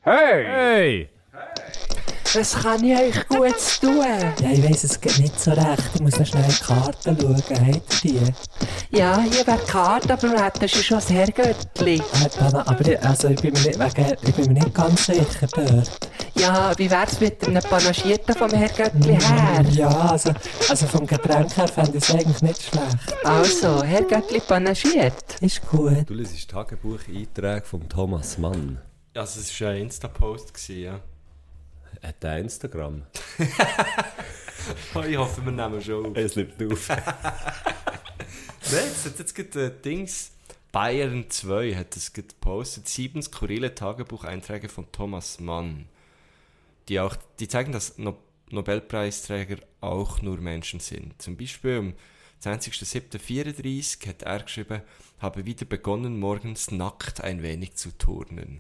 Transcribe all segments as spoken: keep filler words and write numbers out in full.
Hey! Hey! Was kann ich euch Gutes tun? Ja, ich weiss, es geht nicht so recht. Ich muss noch schnell in die Karten schauen. Habt ihr die? Ja, hier wäre die Karte, aber wir hätten schon das Herrgöttli. Aber ich, also ich, bin mir nicht, wegen, ich bin mir nicht ganz sicher dort. Ja, wie wär's mit einem Panagierten vom Herrgöttli her? Ja, also, also vom Getränk her fände ich es eigentlich nicht schlecht. Also, Herrgöttli panagiert. Ist gut. Du liest Tagebucheinträge von Thomas Mann. Also es war ein Insta-Post, ja. Hat der Instagram? Oh, ich hoffe, wir nehmen schon auf. Es nimmt auf. Nein, jetzt, jetzt, jetzt gibt es äh, Dings. Bayern zwei hat es gepostet. Sieben skurrile Tagebucheinträge von Thomas Mann. Die, auch, die zeigen, dass no- Nobelpreisträger auch nur Menschen sind. Zum Beispiel am zwanzigster siebter vierunddreißig hat er geschrieben, habe wieder begonnen, morgens nackt ein wenig zu turnen.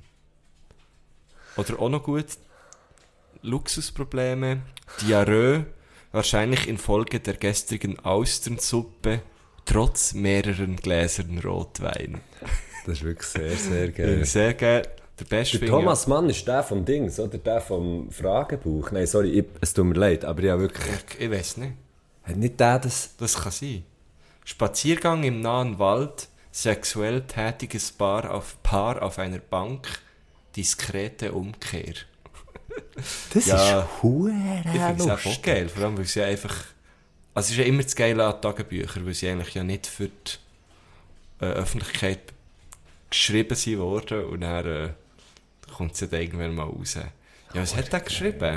Oder auch noch gut, Luxusprobleme, Diarrhoe, wahrscheinlich infolge der gestrigen Austernsuppe, trotz mehreren Gläsern Rotwein. Das ist wirklich sehr, sehr geil. Sehr geil. Der beste Der Thomas Mann ist der vom Dings, oder der vom Fragebuch. Nein, sorry, ich, es tut mir leid, aber ja wirklich... Ich, ich weiß nicht. Hat nicht der das... Das kann sein. Spaziergang im nahen Wald, sexuell tätiges Paar auf, Paar auf einer Bank, diskrete Umkehr. Das Ja, ist hure Ich finde es auch lustig. geil, vor allem weil sie einfach... Also es ist ja immer das Geile an Tagebüchern, weil sie eigentlich ja nicht für die äh, Öffentlichkeit geschrieben sind worden und dann äh, kommt sie dann irgendwann mal raus. Ja, was hat der geschrieben?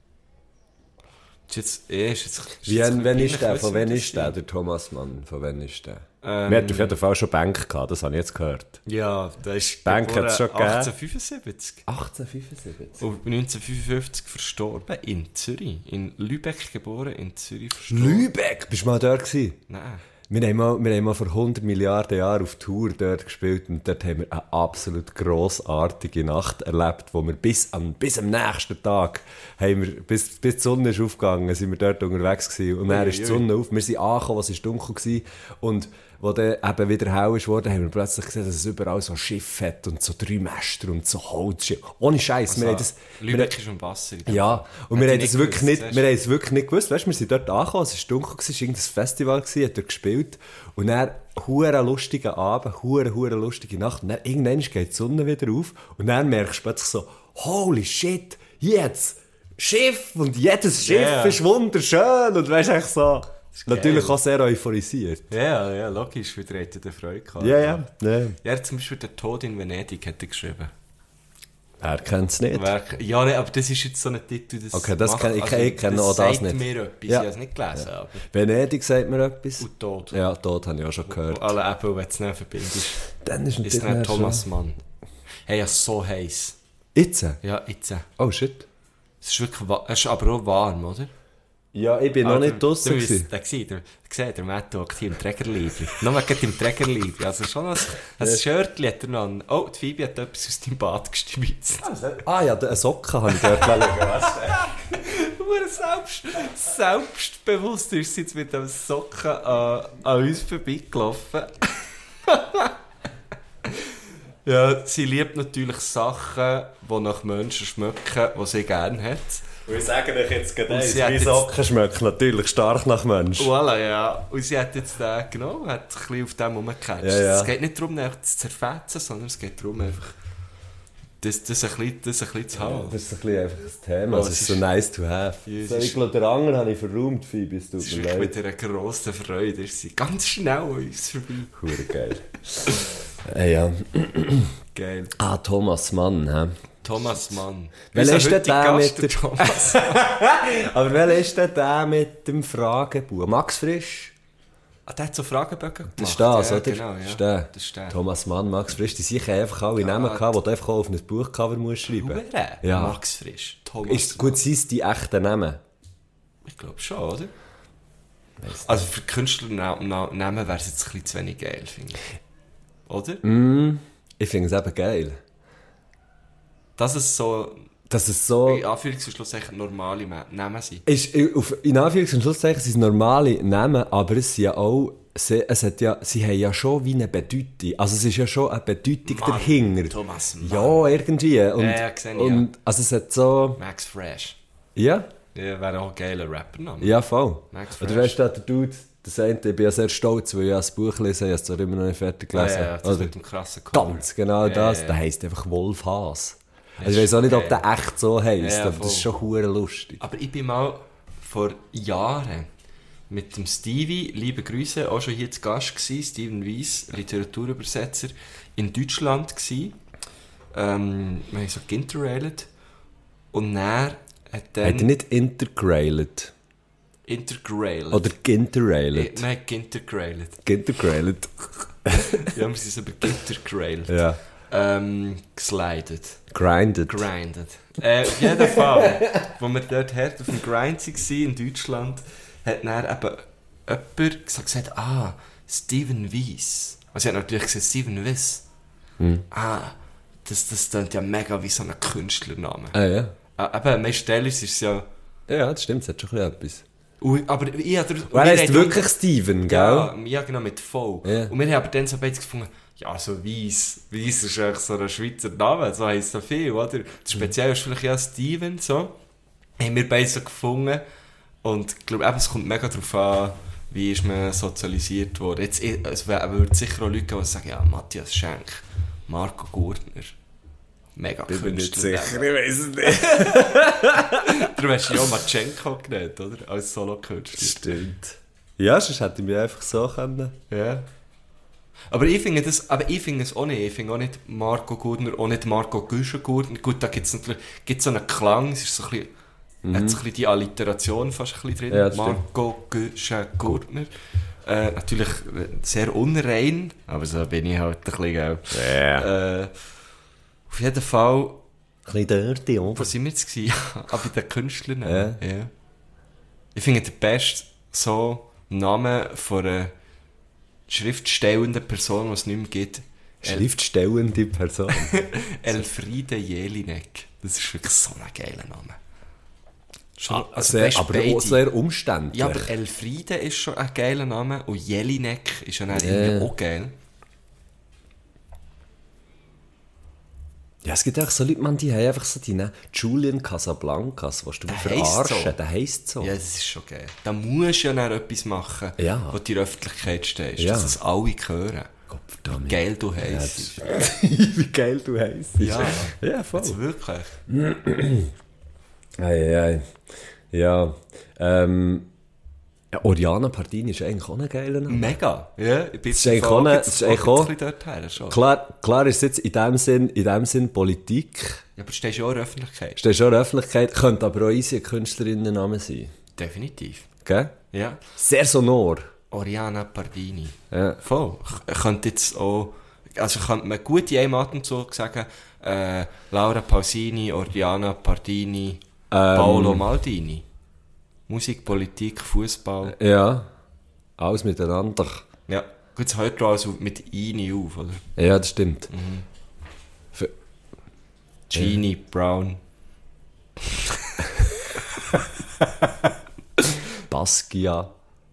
Ist jetzt, eh, ist jetzt, ist Wie, jetzt wenn peinlich, ist der? was Von ich wann das ist der, sehe. der Thomas Mann? Von wann ist der? Ähm, Wir hatten auf jeden Fall schon Bank gehabt, das habe ich jetzt gehört. Ja, der ist Bank geboren hat's schon gegeben. achtzehnhundertfünfundsiebzig. achtzehnhundertfünfundsiebzig. Und neunzehnhundertfünfundfünfzig verstorben in Zürich. In Lübeck geboren, in Zürich verstorben. Lübeck? Bist du mal dort gewesen? Nein. Wir haben, mal, wir haben mal vor hundert Milliarden Jahren auf Tour dort gespielt und dort haben wir eine absolut grossartige Nacht erlebt, wo wir bis, an, bis am nächsten Tag, haben wir, bis, bis die Sonne ist aufgegangen, sind wir dort unterwegs gewesen und dann ist die Sonne auf, wir sind angekommen, es war dunkel gewesen, und wo dann eben wieder hell ist worden, haben wir plötzlich gesehen, dass es überall so Schiffe hat und so drei Mäster und so Holzschiffe. Ohne Scheiß, Also, wir haben das... Lübeck ist am Wasser. Ja, und Hat wir ich haben das nicht wirklich gewusst, nicht, siehst wir du? haben es wirklich nicht gewusst. Weißt, wir sind dort angekommen, es war dunkel, es war irgendein Festival, gewesen, hat dort gespielt. Und dann, hure lustiger Abend, hure, hure lustige Nacht. Und dann, irgendwann geht die Sonne wieder auf. Und dann merkst du plötzlich so, holy shit, jetzt Schiff! Und jedes Schiff Yeah. ist wunderschön. Und weißt echt so, natürlich geil. auch sehr euphorisiert. Ja, ja, logisch, weil der hätte Freude gehabt. Ja, ja, ja. Ja, er hat zum Beispiel «Der Tod in Venedig» hat er geschrieben. Er kennt es nicht. Werk, ja, nee, aber das ist jetzt so ein Titel, das Okay, das macht- kenn- ich- ich kenne auch das sagt nicht. mir etwas, Ja. ich habe es nicht gelesen, aber... Venedig sagt mir etwas. Und «Tod». Ja, Tod habe ich auch schon gehört. Alle Apple, wenn du es nicht verbindest, Dann ist ist natürlich dann Thomas schon- Mann. Hey, ja, so heiß. Jetzt? Ja, jetzt. Oh shit. Es ist wirklich wa- es ist aber auch warm, oder? Ja, ich bin noch nicht draussen Der, gewesen. der, der, der, der, der Matt hockt hier im Trägerliebli. Nochmal geht im Trägerliebli. Also schon ein, ein Shirtli hat er noch an. Oh, die Phoebe hat etwas aus deinem Bad gestützt. Ah ja, eine Socke habe ich dort liegen. Nur selbst, selbstbewusst ist sie jetzt mit dem Socken an, an uns vorbeigelaufen. Ja, sie liebt natürlich Sachen, die nach Menschen schmecken, die sie gerne hat. Und ich sage euch jetzt gerade Und eins, sie hat meine jetzt- Socken schmecken natürlich stark nach Mensch. Voilà, ja. Und sie hat jetzt den genommen und hat ein bisschen auf dem rumgecatcht. Ja, ja. Es geht nicht darum, einfach zu zerfetzen, sondern es geht darum, einfach das, das, ein, bisschen, das ein bisschen zu haben. Das ist ein bisschen einfach das Thema, Oh, es es ist ist- so nice to have. Ja, es So, ist- ich glaube, der andere habe ich verräumt, Phoebe, es tut Es ist mir wirklich leid. mit einer grossen Freude ist sie ganz schnell an uns vorbei. Hure geil. Äh, ja. Geil. Ah, Thomas Mann, hä? Thomas Mann. Welcher Unser ist denn heutiger der Gast, mit der- Thomas? Aber welcher ist denn der mit dem Fragebuch? Max Frisch? Ah, der hat so Fragebögen gemacht. Das ist das, ja, oder? Genau, ja. Das ist der. Das ist der. Thomas Mann, Max Frisch, die sicher einfach alle Namen gehabt, die du einfach auch auf ein Buchcover musst schreiben. Hure? Ja. Max Frisch. Thomas Ist gut, sind es die echten Namen? Ich glaube schon, oder? Also für Künstlernamen wäre es jetzt ein bisschen zu wenig geil, finde ich. Oder? Mm, ich finde es eben geil. Dass es so dass es so... In Anführungs- und Schlusszeichen normale Namen sind. Ist, auf, in Anführungs- und Schlusszeichen sind es normale Namen, aber es sind ja auch... Sie, es hat ja, sie haben ja schon wie eine Bedeutung. Also es ist ja schon eine Bedeutung Mann, dahinter. Thomas Mann. Ja, irgendwie. Und, Ja, ja, gesehen, und, ja. also es hat so... Max Fresh. Ja? Ja, wäre auch ein geiler Rappername. Ja, voll. Max Oder Fresh. weißt du, der Dude, das eine, ich bin ja sehr stolz, weil ich das Buch lese, ich habe es zwar immer noch nicht fertig Ja, gelesen. ja, das Oder mit dem krassen Cover. ganz genau Ja, das. ja, ja. Der heisst einfach Wolf Haas. Das Also ich weiß auch nicht, ob geil. der echt so heisst, Ja, aber das ist voll. schon hure lustig. Aber ich bin mal vor Jahren mit dem Stevie, liebe Grüße, auch schon hier zu Gast gewesen, Steven Weiss, Literaturübersetzer, in Deutschland gewesen. Ähm, wir haben so ginterrailet. Und er hat dann... Hat er nicht intergrailet? Intergrailet. Oder ginterrailet? Nein, gintergrailet. Gintergrailet. Ja, wir sind aber gintergrailet. Ja. Ähm, geslidet. Grinded. Grinded. Äh, auf jeden Fall, wo wir dort hart auf dem Grind waren in Deutschland, hat dann eben jemand gesagt, ah, Steven Weiss. Also ich habe natürlich gesagt, Steven Weiss. Hm. Ah, das, das klingt ja mega wie so ein Künstlername. Ah ja. Ah, eben, meistens ist es ja... Ja, das stimmt, es hat schon ein bisschen etwas. Ui, aber ich habe... Und er heisst wirklich Steven, gell? Ja, ja, genau, mit V. Ja. Und wir haben aber dann so beide gefunden, ja, so Weiss. Weiss ist eigentlich so ein Schweizer Name, so heisst so viel, oder? Das Spezielle ist vielleicht ja Steven, so. Haben wir beide so gefunden. Und ich glaube, eben, es kommt mega darauf an, wie ist man sozialisiert worden. Jetzt, es würde sicher auch Leute geben, die sagen, ja, Matthias Schenk, Marco Gurtner. Mega Künstler. ich weiß es nicht. Du hast ja Matschenko genannt, oder? Als Solo-Künstler. Stimmt. Ja, sonst hätte ich mich einfach so können. Ja. Aber ich finde das, aber ich finde es auch nicht. Ich finde auch nicht Marco Gurtner, auch nicht Marco Güscher Gurtner. Gut, da gibt es natürlich gibt's so einen Klang, es ist so ein bisschen, mhm. hat so ein bisschen die Alliteration fast ein bisschen drin. Ja, Marco Güscher Gurtner. Äh, natürlich sehr unrein, aber so bin ich halt ein bisschen auch. Ja. Äh, auf jeden Fall. Ein bisschen dirty, oder? Wo sind wir jetzt gewesen? Ah, bei den Künstlern. Ja. Ja. Ich finde der beste so Name von einer schriftstellenden Person, die es nicht mehr gibt. Schriftstellende Person. Elfriede Jelinek. Das ist wirklich so ein geiler Name. Schon, also sehr, weißt, aber beide. auch sehr umständlich. Ja, aber Elfriede ist schon ein geiler Name und Jelinek ist ja dann Ja. irgendwie auch geil. Ja, es gibt auch so Leute, man, die haben einfach so die ne? Julian Casablancas, was du Der verarschen. heisst so. Der heisst so. Ja, das ist schon geil. Da musst du ja dann etwas machen, Ja. wo du in der Öffentlichkeit stehst, Ja. dass das alle hören. Gottverdammt. Geil du heisst. Ja, wie geil du heisst. Ja, Ja, voll. also wirklich. Ei, ei. Ja, ähm... Ja, Oriana Pardini ist eigentlich auch ein geiler Name. Mega. Ja, ich bin Das ist eigentlich auch eine- das ist eigentlich auch- ein bisschen dorthin schon. Klar, klar ist es jetzt in dem Sinn, in dem Sinn Politik. Ja, aber stehst du auch in der Öffentlichkeit? Steht schon in der Öffentlichkeit, könnte aber auch easy ein Künstlerinnenname sein. Definitiv. Gell? Ja. Sehr sonor. Oriana Pardini. Ja. Voll. Ich könnte jetzt auch, also könnte man gut in einem Atemzug sagen, äh, Laura Pausini, Oriana Pardini, Ähm. Paolo Maldini. Musik, Politik, Fußball. Ja. Alles miteinander. Ja. Gut, es hört also mit Ini auf, oder? Ja, das stimmt. Mhm. Für, Genie, Brown. Basquiat.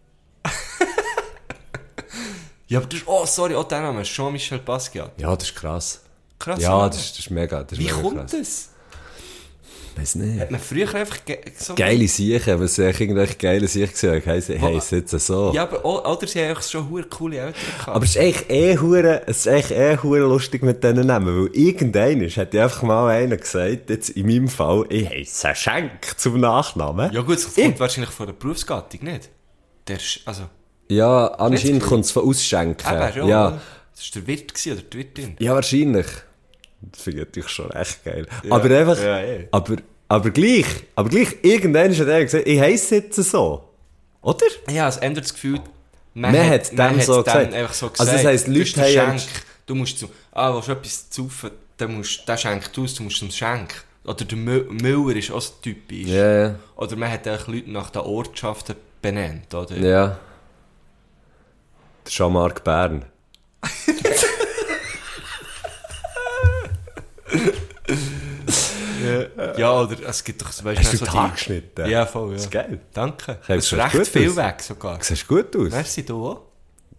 Ja, aber das ist, oh, sorry, auch der Name, Jean-Michel Basquiat. Ja, das ist krass. Krass. Ja, Name. das ist, das ist mega. Das ist Wie mega kommt krass. das? Weiß nicht. Hat man früher einfach ge so... Geile Siechen, was ich irgendwelche geile Siechen gesehen habe, heisst heisst jetzt so. Ja, aber auch, oder sie haben einfach schon hure coole Eltern gehabt. Aber es ist echt eh hure, es ist echt eh hure lustig mit diesen Namen, weil irgendeiner hat ja einfach mal einer gesagt, jetzt in meinem Fall, ich heisse Schenk zum Nachnamen. ja gut, das kommt wahrscheinlich von der Berufsgattung, nicht? Der, Sch- also, Ja, anscheinend Nicht? kommt es von Ausschenken. eben, schon, ja. oder? Das war der Wirt gewesen, oder die Wirtin. ja, wahrscheinlich. Das finde ich natürlich schon echt geil. aber einfach, ja, eh. aber, aber gleich, aber gleich, irgendeiner hat er gesagt, ich heisse jetzt so. Oder? Ja, es ändert das Gefühl, man, Man hat, hat man dem hat so dem gesagt. einfach so Also gesagt. das heisst, du Leute bist der haben- Schenk, du musst zu, ah, willst du etwas saufen, dann musst, der schenkt aus, du musst zum Schenk. Oder der Mü- Müller ist auch so typisch. Ja, ja. Oder man hat auch Leute nach den Ortschaften benannt, oder? Ja. Der Jean-Marc Bern. Ja, oder es gibt doch, weißt Hast du, du so Tag die... geschnitten? Ja, voll, ja. Das ist geil. Danke. Hey, Das ist sieht recht gut viel aus. weg sogar. Siehst gut aus. Merci, du auch.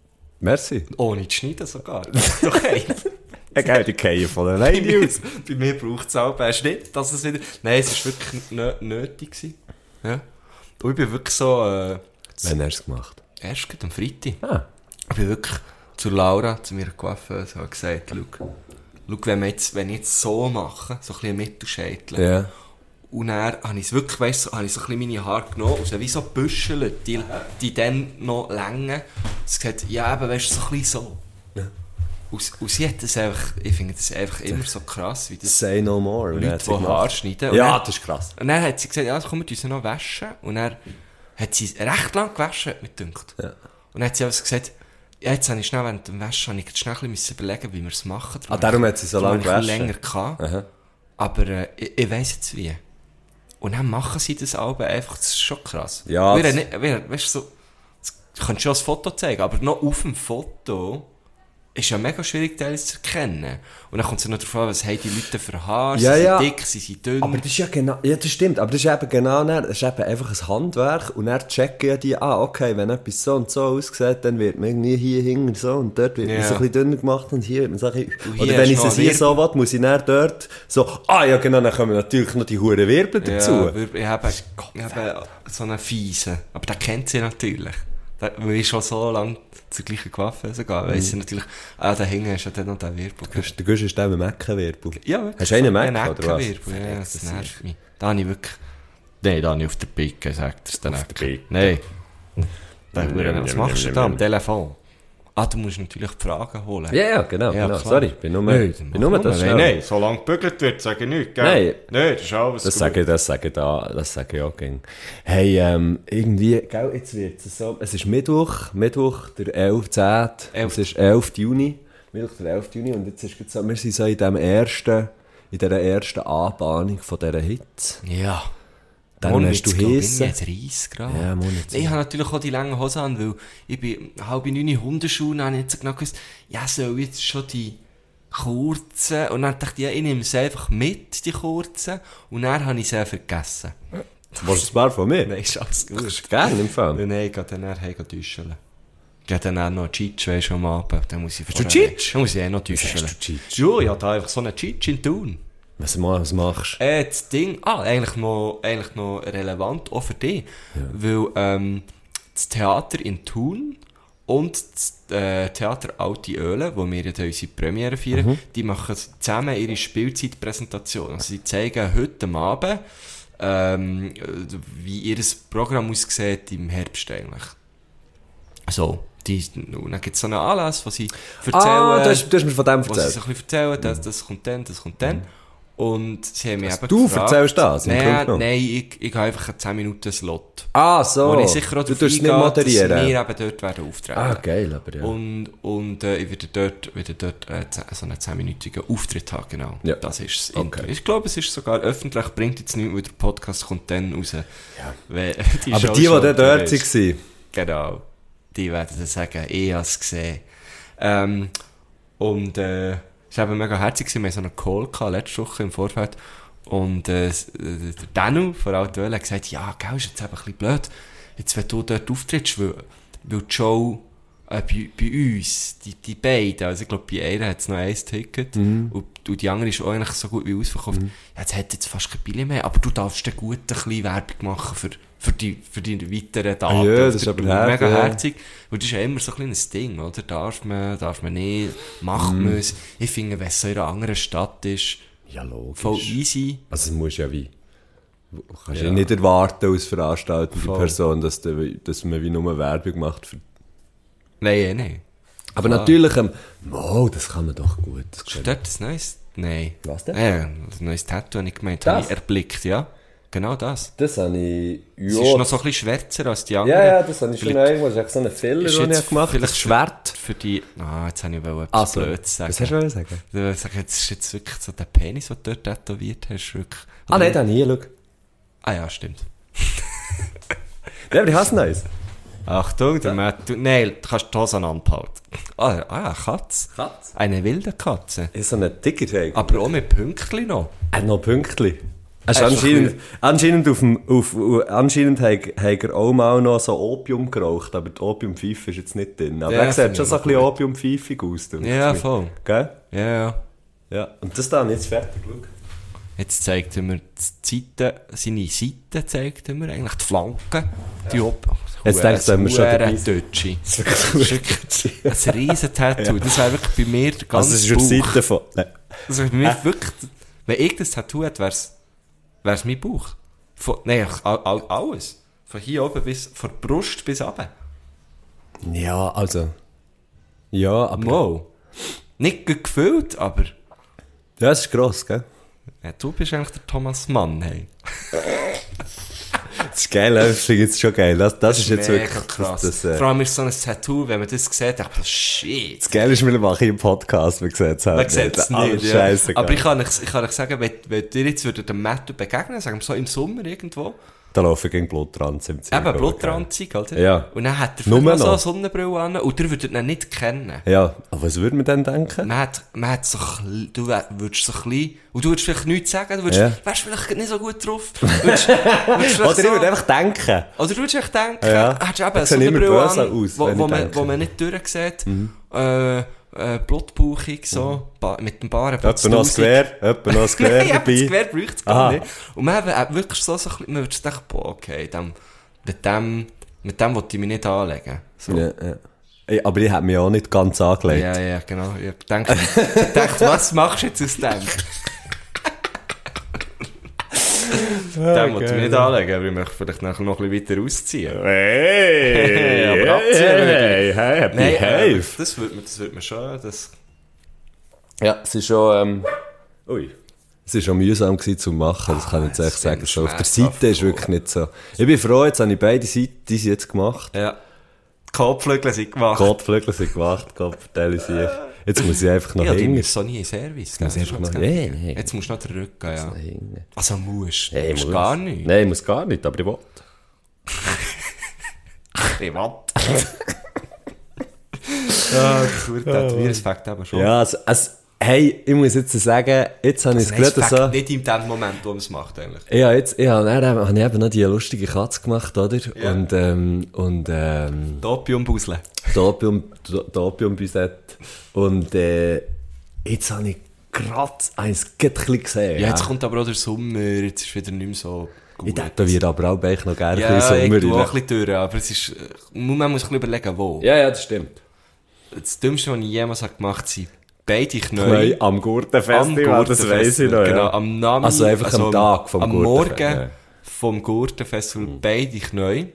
Merci. Ohne zu schneiden sogar. Okay. Ja, geil, die fallen von alleine aus. Bei mir braucht es auch einen Schnitt, dass es wieder... Nein, es war wirklich nö- nötig gewesen. Ja. Und ich bin wirklich so... Äh, Wann hast du es gemacht? erst gerade am Freitag. Ah. Ich bin wirklich zu Laura, zu meiner Coiffeuse, habe gesagt, schau, schau, wenn, wir jetzt, wenn ich jetzt so mache, so ein bisschen Mittelscheitel, Ja. und dann habe ich es wirklich, weißt du, so, habe ich so ein bisschen meine Haare genommen und so wie so büschelt, die, die dann noch länger. Sie gesagt, ja, eben, weißt du, so ein bisschen so. Ja. Und, und sie hat das einfach, ich finde das einfach immer so krass, wie das Say no more. Leute, hat die sie gemacht. Haare schneiden. Und Ja, dann, das ist krass. und dann hat sie gesagt, ja, komm, wir müssen noch waschen. Und dann hat sie recht lang gewaschen, hat mir gedacht. Ja. Und dann hat sie also gesagt, ja, jetzt habe ich schnell während dem Waschen habe ich schnell ein bisschen überlegen, wie wir es machen. Ah, darum hat sie so lange gewaschen. gewaschen. länger gehabt. Aha. Aber äh, ich, ich weiss jetzt wie. Und dann machen sie das Album einfach, das ist schon krass. Ja, Wir, das- nicht, wir, weißt du, so, du könntest schon ein Foto zeigen, aber noch auf dem Foto ist ja mega schwierig, teils zu erkennen. Und dann kommt es ja noch darauf an, was haben die Leute für Haare, Ja, sind ja. sie dick, sind sie dünn. Aber das ist ja genau, ja das stimmt, aber das ist eben genau, dann, das ist eben einfach ein Handwerk und dann checken ja die, ah okay, wenn etwas so und so aussieht, dann wird man irgendwie hier hinten so und dort wird man Ja. so ein bisschen dünner gemacht und hier wird man so ein bisschen, Und hier oder wenn hast ich du es noch hier Wirbel. so will, muss ich dann dort so, ah ja genau, dann kommen natürlich noch die huren Wirbel dazu. Ja, wir- ich habe, ich habe so einen Fiesen, aber den kennt sie natürlich. Der, weil ich schon so lange zur gleichen Coiffeuse gehe, weiss sie natürlich, ah, da hinten ist ja dann noch der Wirbel. Der Gusch ist der mit Meckenwirbel. Ja, wirklich. Hast du einen so Mecken, einen oder was? Eckenwirbel, ja, das Das nervt mich. Da habe ich wirklich... Nein, da habe ich auf der Picke, sagt er es dann. Auf der Picke. Nein. Da, was machst du da am ja. Telefon? Ah, du musst natürlich die Fragen holen. Ja, ja, genau, Ja, genau. klar. Sorry, ich bin nur, Nein, bin nur mach das nur. schnell. Nein, solange gebügelt wird, sage ich nichts, gell? Nein. Nein, das ist alles Das gut. sage ich, das sage ich da, das sage ich auch gerne. Hey, ähm, irgendwie, gell, jetzt wird es so, es ist Mittwoch, Mittwoch, der elfte Es ist elfte Juni, Mittwoch, der elfte Juni, und jetzt ist es so, wir sind so in dem ersten, in dieser ersten Anbahnung von dieser Hitze. Ja. Dann Morgen hast du wird's, glaub ich, Hitze. irgendwie dreißig Grad. Ja, morgen wird's- Ich habe natürlich auch die langen Hosen an, weil ich bin halb neun Hundeschuhe und habe ich jetzt genau gewusst, ja, soll ich jetzt schon die kurzen, und dann dachte ich, ja, ich nehme sie einfach mit, die kurzen, und dann habe ich sie vergessen. Willst du ein paar von mir? Nein, ist alles gut. Gerne im Fall. Nein, ich gehe dann nachher duschen. Ich gehe dann auch noch einen Cheat, weisst du, am Abend. Dann muss ich du vorher- Cheat? Dann muss ich eh noch duschen. hast du Cheat? Ja, ich habe da einfach so einen Cheat in Thun. Was, ma- was machst du? Äh, das Ding, ah, eigentlich noch, eigentlich noch relevant, auch für dich. Weil, ähm, das Theater in Thun und das äh, Theater Alte Öle, wo wir ja da unsere Premiere feiern, die machen zusammen ihre Spielzeitpräsentation. Also sie zeigen heute am Abend, ähm, wie ihr Programm aussieht im Herbst eigentlich. So, die, und dann gibt es so einen Anlass, wo sie erzählen, Ah, du hast, du hast mir von dem wo sie erzählt. so ein bisschen erzählen, das, das kommt dann, das kommt dann. Und sie haben mich eben du gefragt, erzählst das, im Grunde Nein, genommen? nein, ich, ich habe einfach einen zehn Minuten Slot. Ah, so. Wo ich sicher auch du darauf tust es nicht eingehe, moderieren. dass wir eben dort werden auftreten. Ah, geil, aber ja. Und, und äh, ich werde dort, werde dort äh, ze- so einen zehnminütigen Auftritt haben, genau. Ja. Das ist es. Okay. Ich glaube, es ist sogar öffentlich, bringt jetzt nichts, weil der Podcast kommt dann raus. Ja. Wenn die aber Show die, die schon dort durch dort ist. waren, Genau. Die werden dann sagen, ich habe es gesehen. Ähm, und äh, es war eben mega herzig, wir hatten so einen Call gehabt, letzte Woche im Vorfeld. Und äh, s- äh, der Danu von Alte Öl hat gesagt, ja, gell, ist jetzt eben ein bisschen blöd, jetzt wenn du dort auftrittst, weil, weil die Show äh, bei, bei uns, die, die beiden, also ich glaube, bei einer hat es noch ein Ticket Mhm. und, und die andere ist auch eigentlich so gut wie ausverkauft. Ja, jetzt hat jetzt fast kein Billett mehr, aber du darfst dann gut ein bisschen Werbung machen für, für, die, für die weiteren Daten. Ah ja, das auf ist der aber Tour. herzig, Mega ja. herzig. Und das ist ja immer so ein kleines Ding, oder? Darf man, darf man nicht, macht Mhm. man es. Ich finde, wenn es so in einer anderen Stadt ist, ja, logisch. voll easy. Also, es muss ja wie. Du kannst ja, Ja. nicht erwarten als veranstaltende Voll. Person, dass, du, dass man wie nur Werbung macht. Für... Nein, eh, nein. Aber Klar. natürlich, ähm, wow, das kann man doch gut. Das Ist dort ein neues? Nein. Was denn? Ja, ein neues Tattoo habe ich gemeint, Das? habe ich erblickt, ja. Genau das. Das habe ich. Es ist noch so ein bisschen schwärzer als die anderen. ja, ja, das habe ich schon Vielleicht- irgendwo. Das ist so ein Filler, Ist den ich jetzt gemacht habe. vielleicht Das Schwert. Für die... Ah, jetzt habe ich wohl etwas Ah, so. Blödes sagen. Was hast du wollen sagen? Ich würde sagen, jetzt ist jetzt wirklich so der Penis, den du dort tätowiert hast, wirklich... Ah, nein, dann hier, schau. Ah ja, stimmt. Ja, aber ich hasse nice. Achtung, der Matt... Du, nein, du kannst die Hose anhalten. Ah, ja, ah, Katze. Katze? Eine wilde Katze. Ist so ein Ticket. Aber auch mit Pünktchen noch. Er hat noch Pünktchen. Hast anscheinend, anscheinend, auf dem, auf, anscheinend hat, hat er auch mal noch so Opium geraucht, aber die Opiumpfeife ist jetzt nicht drin. Aber Ja, er sieht finde schon ich so ein bisschen gut. opiumpfeifig aus. denke Ja, ich. voll. Gell? Ja, ja. Ja. Und das da, jetzt fertig, schau. Jetzt zeigt er mir die Seite, seine Seite zeigt er mir, eigentlich die Flanken. Die Op Jetzt denkst du, wenn wir schon dabei sind. Das ist wirklich ein riesen Tattoo. Das wäre wirklich bei mir der ganze Also es ist auf der Bauch. Seite von... Nein. Das wäre bei mir wirklich... Wenn ich das Tattoo hätte, wäre es mein Bauch. Von, nein, all, all, alles. Von hier oben bis... Von der Brust bis runter. Ja, also... Ja, aber... Wow. Nicht gut gefüllt, aber... Ja, es ist gross, gell? Ja, du bist eigentlich der Thomas Mann, hey. Das ist geil, das finde ich jetzt schon geil. Das, das, ist jetzt mega wirklich... krass. Das, das, äh, Vor allem ist so ein Tattoo, wenn man das sieht, denkt man, shit. das Geile ist, wir machen hier einen Podcast, wir sehen es halt Man sieht es Alles nicht, ja. scheisse Aber geil. ich kann euch, ich kann euch sagen, wenn, wenn dir jetzt würde dem Matthew begegnen, sagen wir so im Sommer irgendwo, Da laufen gegen Bluttranz im Zirkel. eben Blutranzig, oder? Ja. Und dann hat er Nur vielleicht noch so noch. eine Sonnenbrille an und ihr würdet ihn nicht kennen. Ja, aber was würde man denn denken? Man hat, man hat so, ein- du wär- würdest so ein bisschen, und du würdest vielleicht nichts sagen, du würdest, Ja. wärst vielleicht nicht so gut drauf. Würdest, würdest vielleicht Oder ich so- würde einfach denken. Oder du würdest echt denken, Ja. hättest du eben Ich eine sehe immer Sonnenbrille böse an, aus, wo, wenn wo, ich man, denke. wo man nicht durchsieht, äh, äh, Blutbauchig, so, ba mit dem Baren. Etwa noch ein Gewehr, etwa noch ein Gewehr Ja, das dabei. Gewehr braucht es gar Aha. nicht. Und man hat auch wirklich so, so ein bisschen, man würde denken, boah, okay, dem, mit dem, mit dem wollte ich mich nicht anlegen. So. Ja, ja. Ey, aber ich habe mich auch nicht ganz angelegt. Ja, ja, genau. Ich dachte, ich dachte, was machst du jetzt aus dem? Dem wollte ich mich nicht anlegen, aber ich möchte vielleicht nachher noch ein bisschen weiter ausziehen. Hey, Aber abziehen hey, hey, happy Nein, hey. äh, das würde man, das würde man schon, das... Ja, es ist schon, ähm, ui. Es war schon mühsam gewesen, zu machen, das kann ich jetzt das echt ist sagen. So, auf der schmerzhaft, Seite ist wirklich nicht so. Ich bin froh, jetzt habe ich beide Seiten, die sind jetzt gemacht. Ja. Die Kotflügel sind gemacht. Gottflügel sind gemacht, Gott vertelle ich dir. Jetzt muss ich einfach noch Ja, die hängen. müssen so nie in Service. muss gell? einfach Das noch- ist Ja, ganz- ja. Jetzt musst du noch den Rücken, ja. Hängen. Also musst. Hey, musst muss. gar nicht. Nein, ich muss gar nicht, aber ich will. Privat. Ja, das wird tätowieren, das fängt eben schon. Ja, also, also, hey, ich muss jetzt sagen, jetzt habe ich es Nein, es gerade fängt so... nicht in dem Moment, wo man es macht, eigentlich. Ja, jetzt, ich habe, dann habe ich eben noch die lustige Katze gemacht, oder? Ja. Und, ähm, und, ähm, Die Opiumbusle. die Opium, die Opiumbüsette. Und, äh, jetzt habe ich gerade eins ein bisschen gesehen. Ja, jetzt kommt aber auch der Sommer, jetzt ist wieder nicht mehr so gut. Ich tätowiere aber auch eigentlich noch gerne ja, ein bisschen ich Sommer tue auch rein. ein bisschen durch, aber es ist, äh, man muss ein bisschen überlegen, wo. Ja, ja, das stimmt. Das Dümmste, was ich jemals habe gemacht habe, sind beide Knie. Nein, am Gurtenfestival, das weiss ich noch, ja. Genau, am Nami, Also einfach am Tag vom am Gurtenfestival, Morgen ja. vom Gurtenfestival, beide Knie.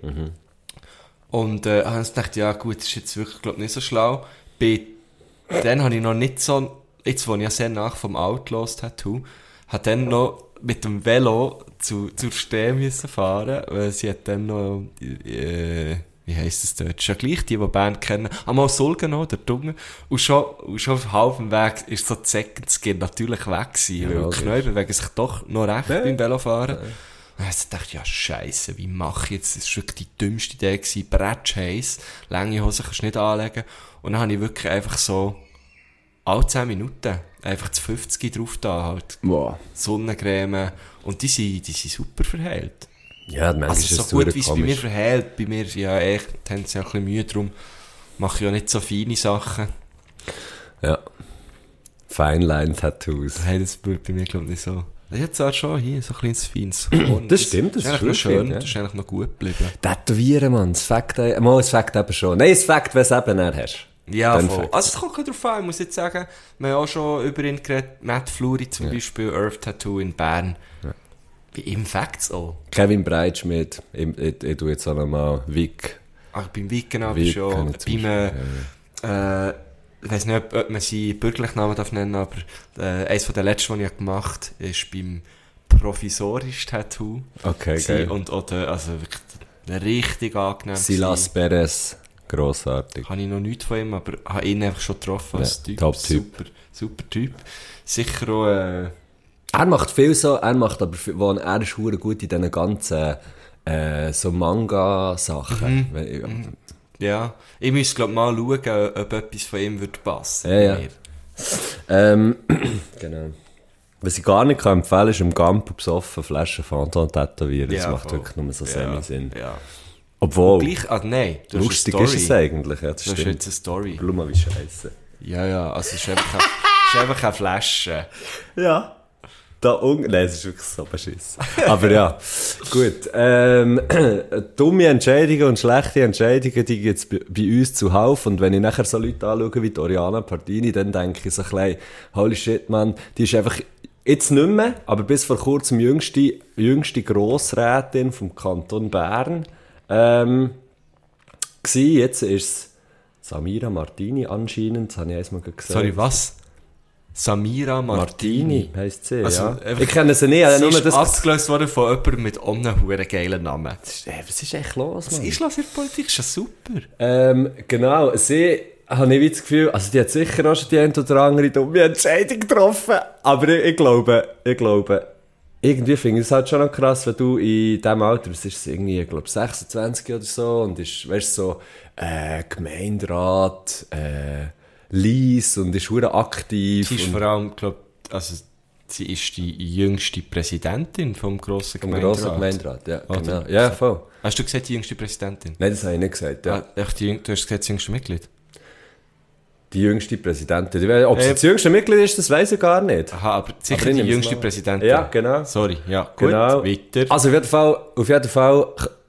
Und äh, habe ich gedacht, ja gut, das ist jetzt wirklich, glaub, nicht so schlau. Bei, dann habe ich noch nicht so, jetzt wo ich ja sehr nach vom Outlaws-Tattoo, habe dann noch mit dem Velo zu, zur Steh müssen fahren, weil sie hat dann noch, äh, wie heisst es dort? Schon gleich die, die Band kennen. Einmal Sulgen noch, der Tunge. Und schon, und schon auf halbem Weg ist so die Second Skin natürlich weg gewesen. Ja, weil die Knie bewegen sich doch noch recht Ja. beim Velofahren. Und ich dachte, ja, Scheiße, wie mache ich jetzt? Das war wirklich die dümmste Idee gewesen. Bretsch heiss. Lange Hosen kannst du nicht anlegen. Und dann habe ich wirklich einfach so, alle zehn Minuten, einfach das fünfzig drauf da halt. Wow. Sonnencreme. Und die sind, die sind super verheilt. Ja, manchmal ist Also es so gut wie es bei mir komisch. verhält, bei mir ja echt, haben sie ja ein bisschen Mühe drum, mache ich ja nicht so feine Sachen. Ja. Feinline-Tattoos. Hey, das wird bei mir glaube ich nicht so. Jetzt auch schon hier, so ein kleines feines. Das stimmt, das ist eigentlich noch wirklich, schön, ja. das ist eigentlich noch gut geblieben. Tätowieren, Mann, das Fakt, äh, mal, es Fakt eben schon. Nein, es Fakt, wenn es eben näher hast. Ja, Dann voll. fängt Also es kommt ein bisschen drauf an, ich muss jetzt sagen, wir haben auch schon über ihn geredet, Matt Fluri zum Beispiel, Earth Tattoo in Bern. Wie ihm Facts auch. Kevin Breitschmidt, ich, ich, ich tue jetzt auch nochmal Vic. Ach, beim Week genau, Vic bist du ja kann ich zum beim, Beispiel, äh, ich weiss nicht, ob, ob man seinen bürgerlichen Namen darf nennen, aber äh, eines von den letzten, die ich gemacht habe, ist beim provisorisch Tattoo. Okay, gewesen. geil. Und oder, also wirklich richtig angenehm. Silas gewesen. Perez, grossartig. Habe ich noch nichts von ihm, aber habe ihn einfach schon getroffen als Ja, Typ. Top-Typ. Super, super Typ. Sicher auch, äh, Er macht viel so, er macht aber, viel- wo er ist verdammt gut in diesen ganzen äh, so Manga-Sachen. Wenn- ja. Ich müsste, glaube mal schauen, ob etwas von ihm würde passen. Ja, ja. Mir. Ähm, genau. Was ich gar nicht kann empfehlen kann, ist im Gamp besoffen Flaschen Fanta tätowieren. Das Ja, macht voll. wirklich nur so Ja, semi-Sinn. Ja. Obwohl, Gleich, ah, nein, du hast lustig eine ist Story. es eigentlich. Ja, das Du hast stimmt. jetzt eine Story. Schau mal, wie scheiße. Ja, ja, also es ist einfach eine, es ist einfach eine Flasche. Ja. Da unten. Nein, es ist wirklich so beschissen. Aber ja, gut. Ähm, dumme Entscheidungen und schlechte Entscheidungen, die gibt es bei, bei uns zuhauf. Und wenn ich nachher so Leute anschaue wie die Oriana Pardini, dann denke ich so ein bisschen, holy shit, man, die ist einfach jetzt nicht mehr, aber bis vor kurzem jüngste, jüngste Grossrätin vom Kanton Bern ähm, gsi. Jetzt ist es Samira Martini anscheinend, das habe ich einmal gesagt. Sorry, was? Samira Martini. Martini heisst sie, Also, ja. einfach- Ich kenne sie nicht, Sie nur ist das... abgelöst worden von jemandem mit einem huere geilen Namen. Hey, was ist echt los, Was Mann? ist los in der Politik? Ist ja super. Ähm, genau, sie habe ich wie das Gefühl, also die hat sicher auch schon die eine oder andere dumme Entscheidung getroffen, aber ich, ich glaube, ich glaube, irgendwie finde ich es halt schon noch krass, wenn du in diesem Alter, was ist es irgendwie, ich glaube sechsundzwanzig oder so, und ist, weißt du, so, äh, Gemeinderat, äh, Lies und ist hure aktiv. Sie ist und vor allem, glaube also sie ist die jüngste Präsidentin vom grossen vom Gemeinderat. grossen Gemeinderat, ja, Oder? genau. Ja, voll. Hast du gesagt, die jüngste Präsidentin? Nein, das habe ich nicht gesagt, ja. Ah, echt, die, jüng- du hast gesagt, das jüngste Mitglied? Die jüngste Präsidentin. Ich weiß- Ob sie Äh, das jüngste Mitglied ist, das weiß ich gar nicht. Aha, aber sicher Aber ich die nehme es jüngste mal. Präsidentin. Ja, genau. Sorry, ja, gut, Genau. weiter. Also auf jeden Fall, auf jeden Fall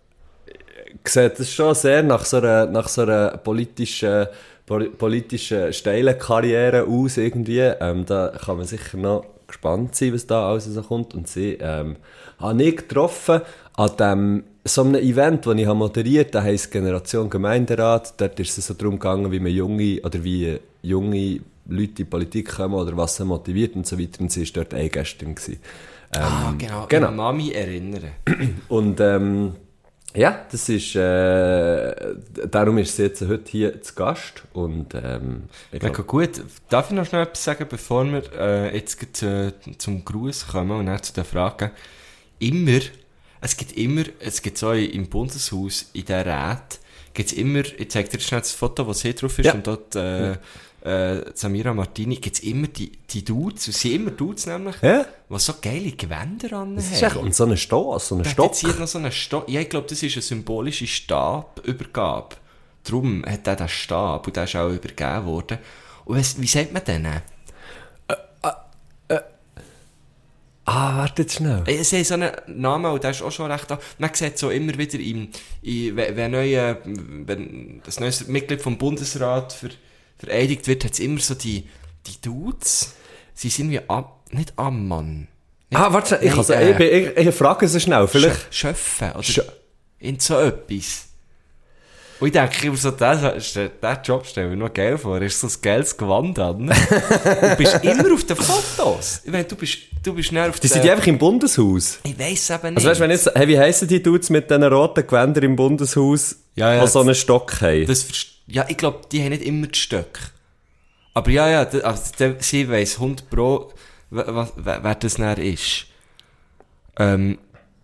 sieht es schon sehr nach so einer, nach so einer politischen, poli- politischen steilen Karriere aus irgendwie. Ähm, da kann man sicher noch gespannt sein, was da alles so kommt. Und sie ähm, habe ich getroffen an dem, so einem Event, das ich habe moderiert habe, das heisst Generation Gemeinderat. Dort ist es so darum gegangen, wie man junge, oder wie junge Leute in die Politik kommen oder was sie motiviert und so weiter. Und sie war dort eine Gästin gewesen. ah, genau. genau. Ich Mami erinnern. Und ähm, ja, das ist, äh, darum ist sie jetzt heute hier zu Gast. Und ähm, ich Mega glaub, gut. Darf ich noch schnell etwas sagen, bevor wir äh, jetzt gleich, äh, zum Gruß kommen und dann zu den Fragen? Immer, es gibt immer, es gibt so im Bundeshaus, in den Räten, gibt es immer, ich zeige dir schnell das Foto, wo sie drauf ist, Ja. und dort äh, äh, Samira Martini, gibt es immer die, die Dudes, es sind immer Dudes nämlich, ja, die so geile Gewänder an das ist echt, und so ein Stoß, so ein Der Stock. hat jetzt hier noch so einen Stock. Ja, ich glaube, das ist eine symbolische Stabübergabe. Darum hat er den Stab und der ist auch übergeben worden. Und was, wie sagt man denn? Ah, warte jetzt schnell. Es hat so einen Namen und der ist auch schon recht da. Man sieht so immer wieder, im, in, wenn, wenn, neue, wenn das neue Mitglied vom Bundesrat ver, vereidigt wird, hat es immer so die, die Dudes. Sie sind wie am, nicht am Mann. Nicht, Ah, warte, ich, nein, also, äh, ich, ich, ich, ich frage sie schnell, vielleicht... Schö- Schöffen oder Schö- in so etwas. Und ich denke immer so, der, der Job stelle ich mir noch geil vor. Ist so ein geiles Gewand an. Du bist immer auf den Fotos. Ich meine, du bist, du bist näher auf Die den... sind die einfach im Bundeshaus. Ich weiss eben nicht. Also weißt du, wenn jetzt, hey, wie heissen die Dudes mit diesen roten Gewändern im Bundeshaus, Ja, ja, die so einen Stock haben? das, verst- ja, ich glaube, die haben nicht immer die Stöcke. Aber ja, ja, d- also, der, sie weiss hundert Pro, wer, was- wer, wer das näher ist. Ähm...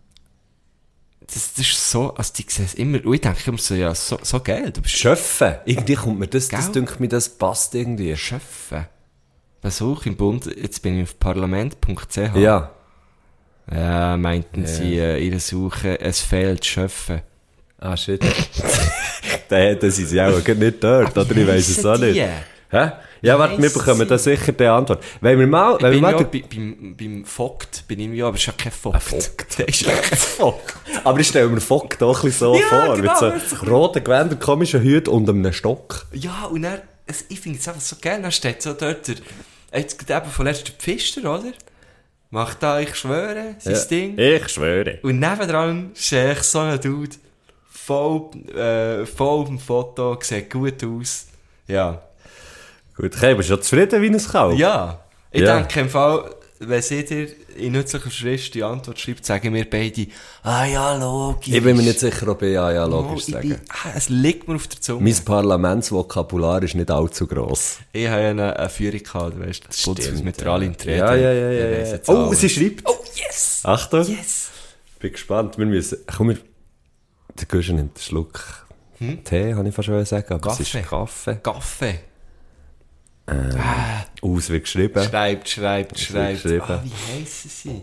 Das, das ist so, also die sehen es immer, und ich denke immer so, ja, so, so geil, du bist Schöffen. Irgendwie kommt mir das, das Gell? denkt mir, das passt irgendwie. Schöffen. Besuch im Bund, jetzt bin ich auf parlament punkt c h. Ja. Ja, meinten sie, äh, ihre Suche, es fehlt Schöffen. Ah, shit. Dann hätten sie sie auch gar nicht dort, oder? Ich weiss es auch nicht. Die? Hä? Ja, Wie warte, wir heissen bekommen sie? da sicher die Antwort. Wenn wir mal, Ich wenn wir bin mal ja den- bei, beim, beim Vogt, bin ich ja, aber es ist ja kein Vogt. Der ist ja kein Vogt. aber ich stelle mir Fock doch ein bisschen so Ja, vor, genau, mit das so ist roten Gewändern, komischen Hüten und einem Stock. Ja, und dann, es, ich finde es einfach so geil, dann steht so dort der, jetzt gerade eben von letzter Pfister, oder? Macht da, ich schwöre, sein Ja. Ding. Ich schwöre. Und nebendran stehe ich so ein Dude, voll, äh, voll auf dem Foto, sieht gut aus. Ja. Gut, ich bin schon zufrieden wie ein Kalb. Ja. Ich Ja. denke im Fall, wenn sie dir in nützlicher Schrift die Antwort schreibt, sagen wir beide, ah ja, logisch. Ich bin mir nicht sicher, ob ich ja, ja Oh, logisch ich sagen. bin, ah, es liegt mir auf der Zunge. Mein Parlamentsvokabular ist nicht allzu gross. Ich habe ja eine, eine Führung gehabt, du weißt, das Bundeshaus mit der Alin treten. Ja, ja, ja, ja. Wir ja. weiss jetzt Oh, alles. sie schreibt. Oh, yes! Achtung. Yes! Bin gespannt. Wir müssen. Komm, wir. Der Guschen nimmt einen Schluck Tee, habe ich fast schon sagen, aber es Kaffee. ist Kaffee. Kaffee. Ähm, ah. Aus wird geschrieben. Schreibt, schreibt, Aus schreibt. wird Ah, wie heissen sie?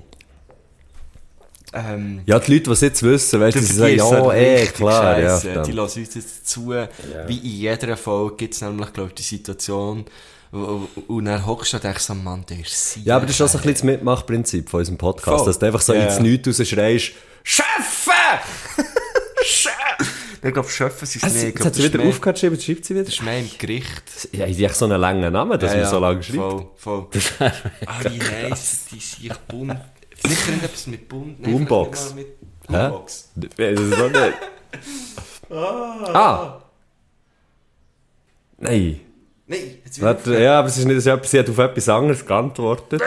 Ähm, ja, die Leute, die es jetzt wissen, weißt du, die sagen, ja, eh, klar. Ja, die hören uns jetzt zu. Ja. Wie in jeder Folge gibt es nämlich, glaube ich, die Situation, wo, und dann hockst du und denkst so, Mann, der ist sehr Ja, aber das ist auch so ein bisschen das Mitmachprinzip von unserem Podcast, Voll. dass du einfach so Ja. ins Nichts rausschreist, Schöffe! Ich glaube, Schöffen sind es Also, nicht. jetzt hat sie wieder aufgehört, schreibt schreibt sie wieder. Das ist mehr im Gericht. Ja, die haben so einen langen Namen, dass Ja, man ja, so lange schreibt. Voll, voll. Ah, wie heissen die sich Bund... Vielleicht irgendetwas mit Bund... Nein, Boombox. vielleicht nicht mal mit Boombox. Das ist so nicht. Ah! Nein. Nein, jetzt wieder... Warte, ja, aber es ist nicht, es ist etwas, sie hat auf etwas anderes geantwortet.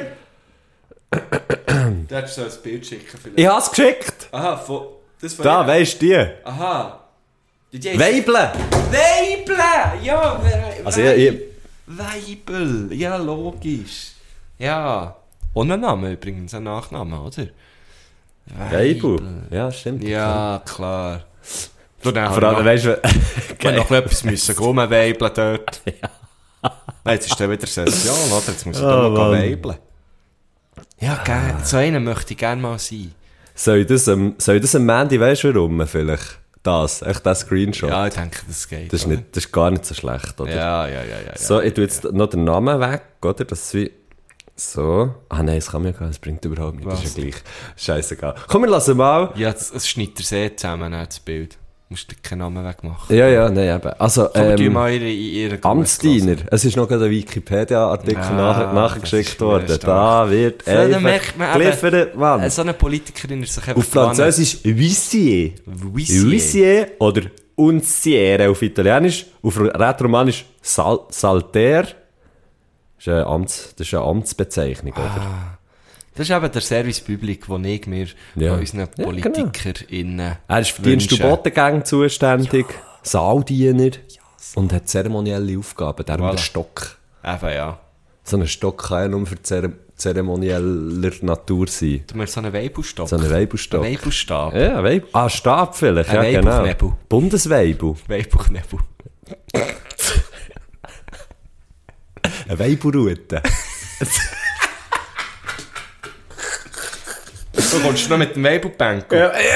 Du hättest so ein Bild schicken vielleicht. Ich hab's geschickt! Aha, von... Das von Da, ihr? weisst du die? Aha. Die, die Weible! Weible! Ja, We Also, ich, ich, Weibel! Ja, logisch. Ja. Ohne Name übrigens, ein Nachname, oder? Weible. Ja, stimmt. Ja, klar. Du, dann Vor allem, weißt du, wir noch etwas müssen rumweibeln dort. Ja. Jetzt ist dann wieder Session, oder? Jetzt muss ich Oh, da noch Mann. weibeln. Ja, geil. So einen möchte ich gerne mal sein. soll ich das, ähm, soll ich das am Mandy, weißt du warum vielleicht? Das, echt das Screenshot. Ja, ich denke, das geht. Das ist, oder? nicht, das ist gar nicht so schlecht, oder? Ja, ja, ja, ja. ja. So, ich tue jetzt noch den Namen weg, oder? Das ist wie... So. Ah nein, das kann man ja gar nicht, das bringt überhaupt nicht, das ist ja gleich. Scheißegal. Komm, wir lassen mal... Ja, es, es schneidet er sehr zusammen, das Bild. Du musst dir keinen Namen wegmachen. Ja, ja, nein, eben. Also, Komm, wir tun ähm... mal ihre, ihre Amtsdiener. Es ist noch gerade ein Wikipedia-Artikel Ja, nach, nachgeschickt das ist worden. stark. Da wird So, dann einfach merkt man eben, geliefert, Mann. So eine Politikerin ist sich einfach Auf Französisch Huissier. Huissier. Huissier oder Unziere auf Italienisch. Auf Rätoromanisch Sal Salter. Das ist eine, Amts, das ist eine Amtsbezeichnung, oder? Das ist eben der Service Public, den ich mir Ja. von unseren Ja, genau. PolitikerInnen Er ist für Dienst- und wünsche. Bodengänge zuständig, Saaldiener und hat zeremonielle Aufgaben, darum Voilà. der Stock. Eben, ja. So ein Stock kann ja nur für zere zeremonieller Natur sein. Du meinst so einen Weibelstock? So einen Weibelstock. Ein Weibelstab. Ja, Weib ah, Stab vielleicht, Ein ja genau. Weibelknebel. Bundesweibel. Weibelknebel. Eine Weibelrute. Du kommst noch mit dem Weibelbank.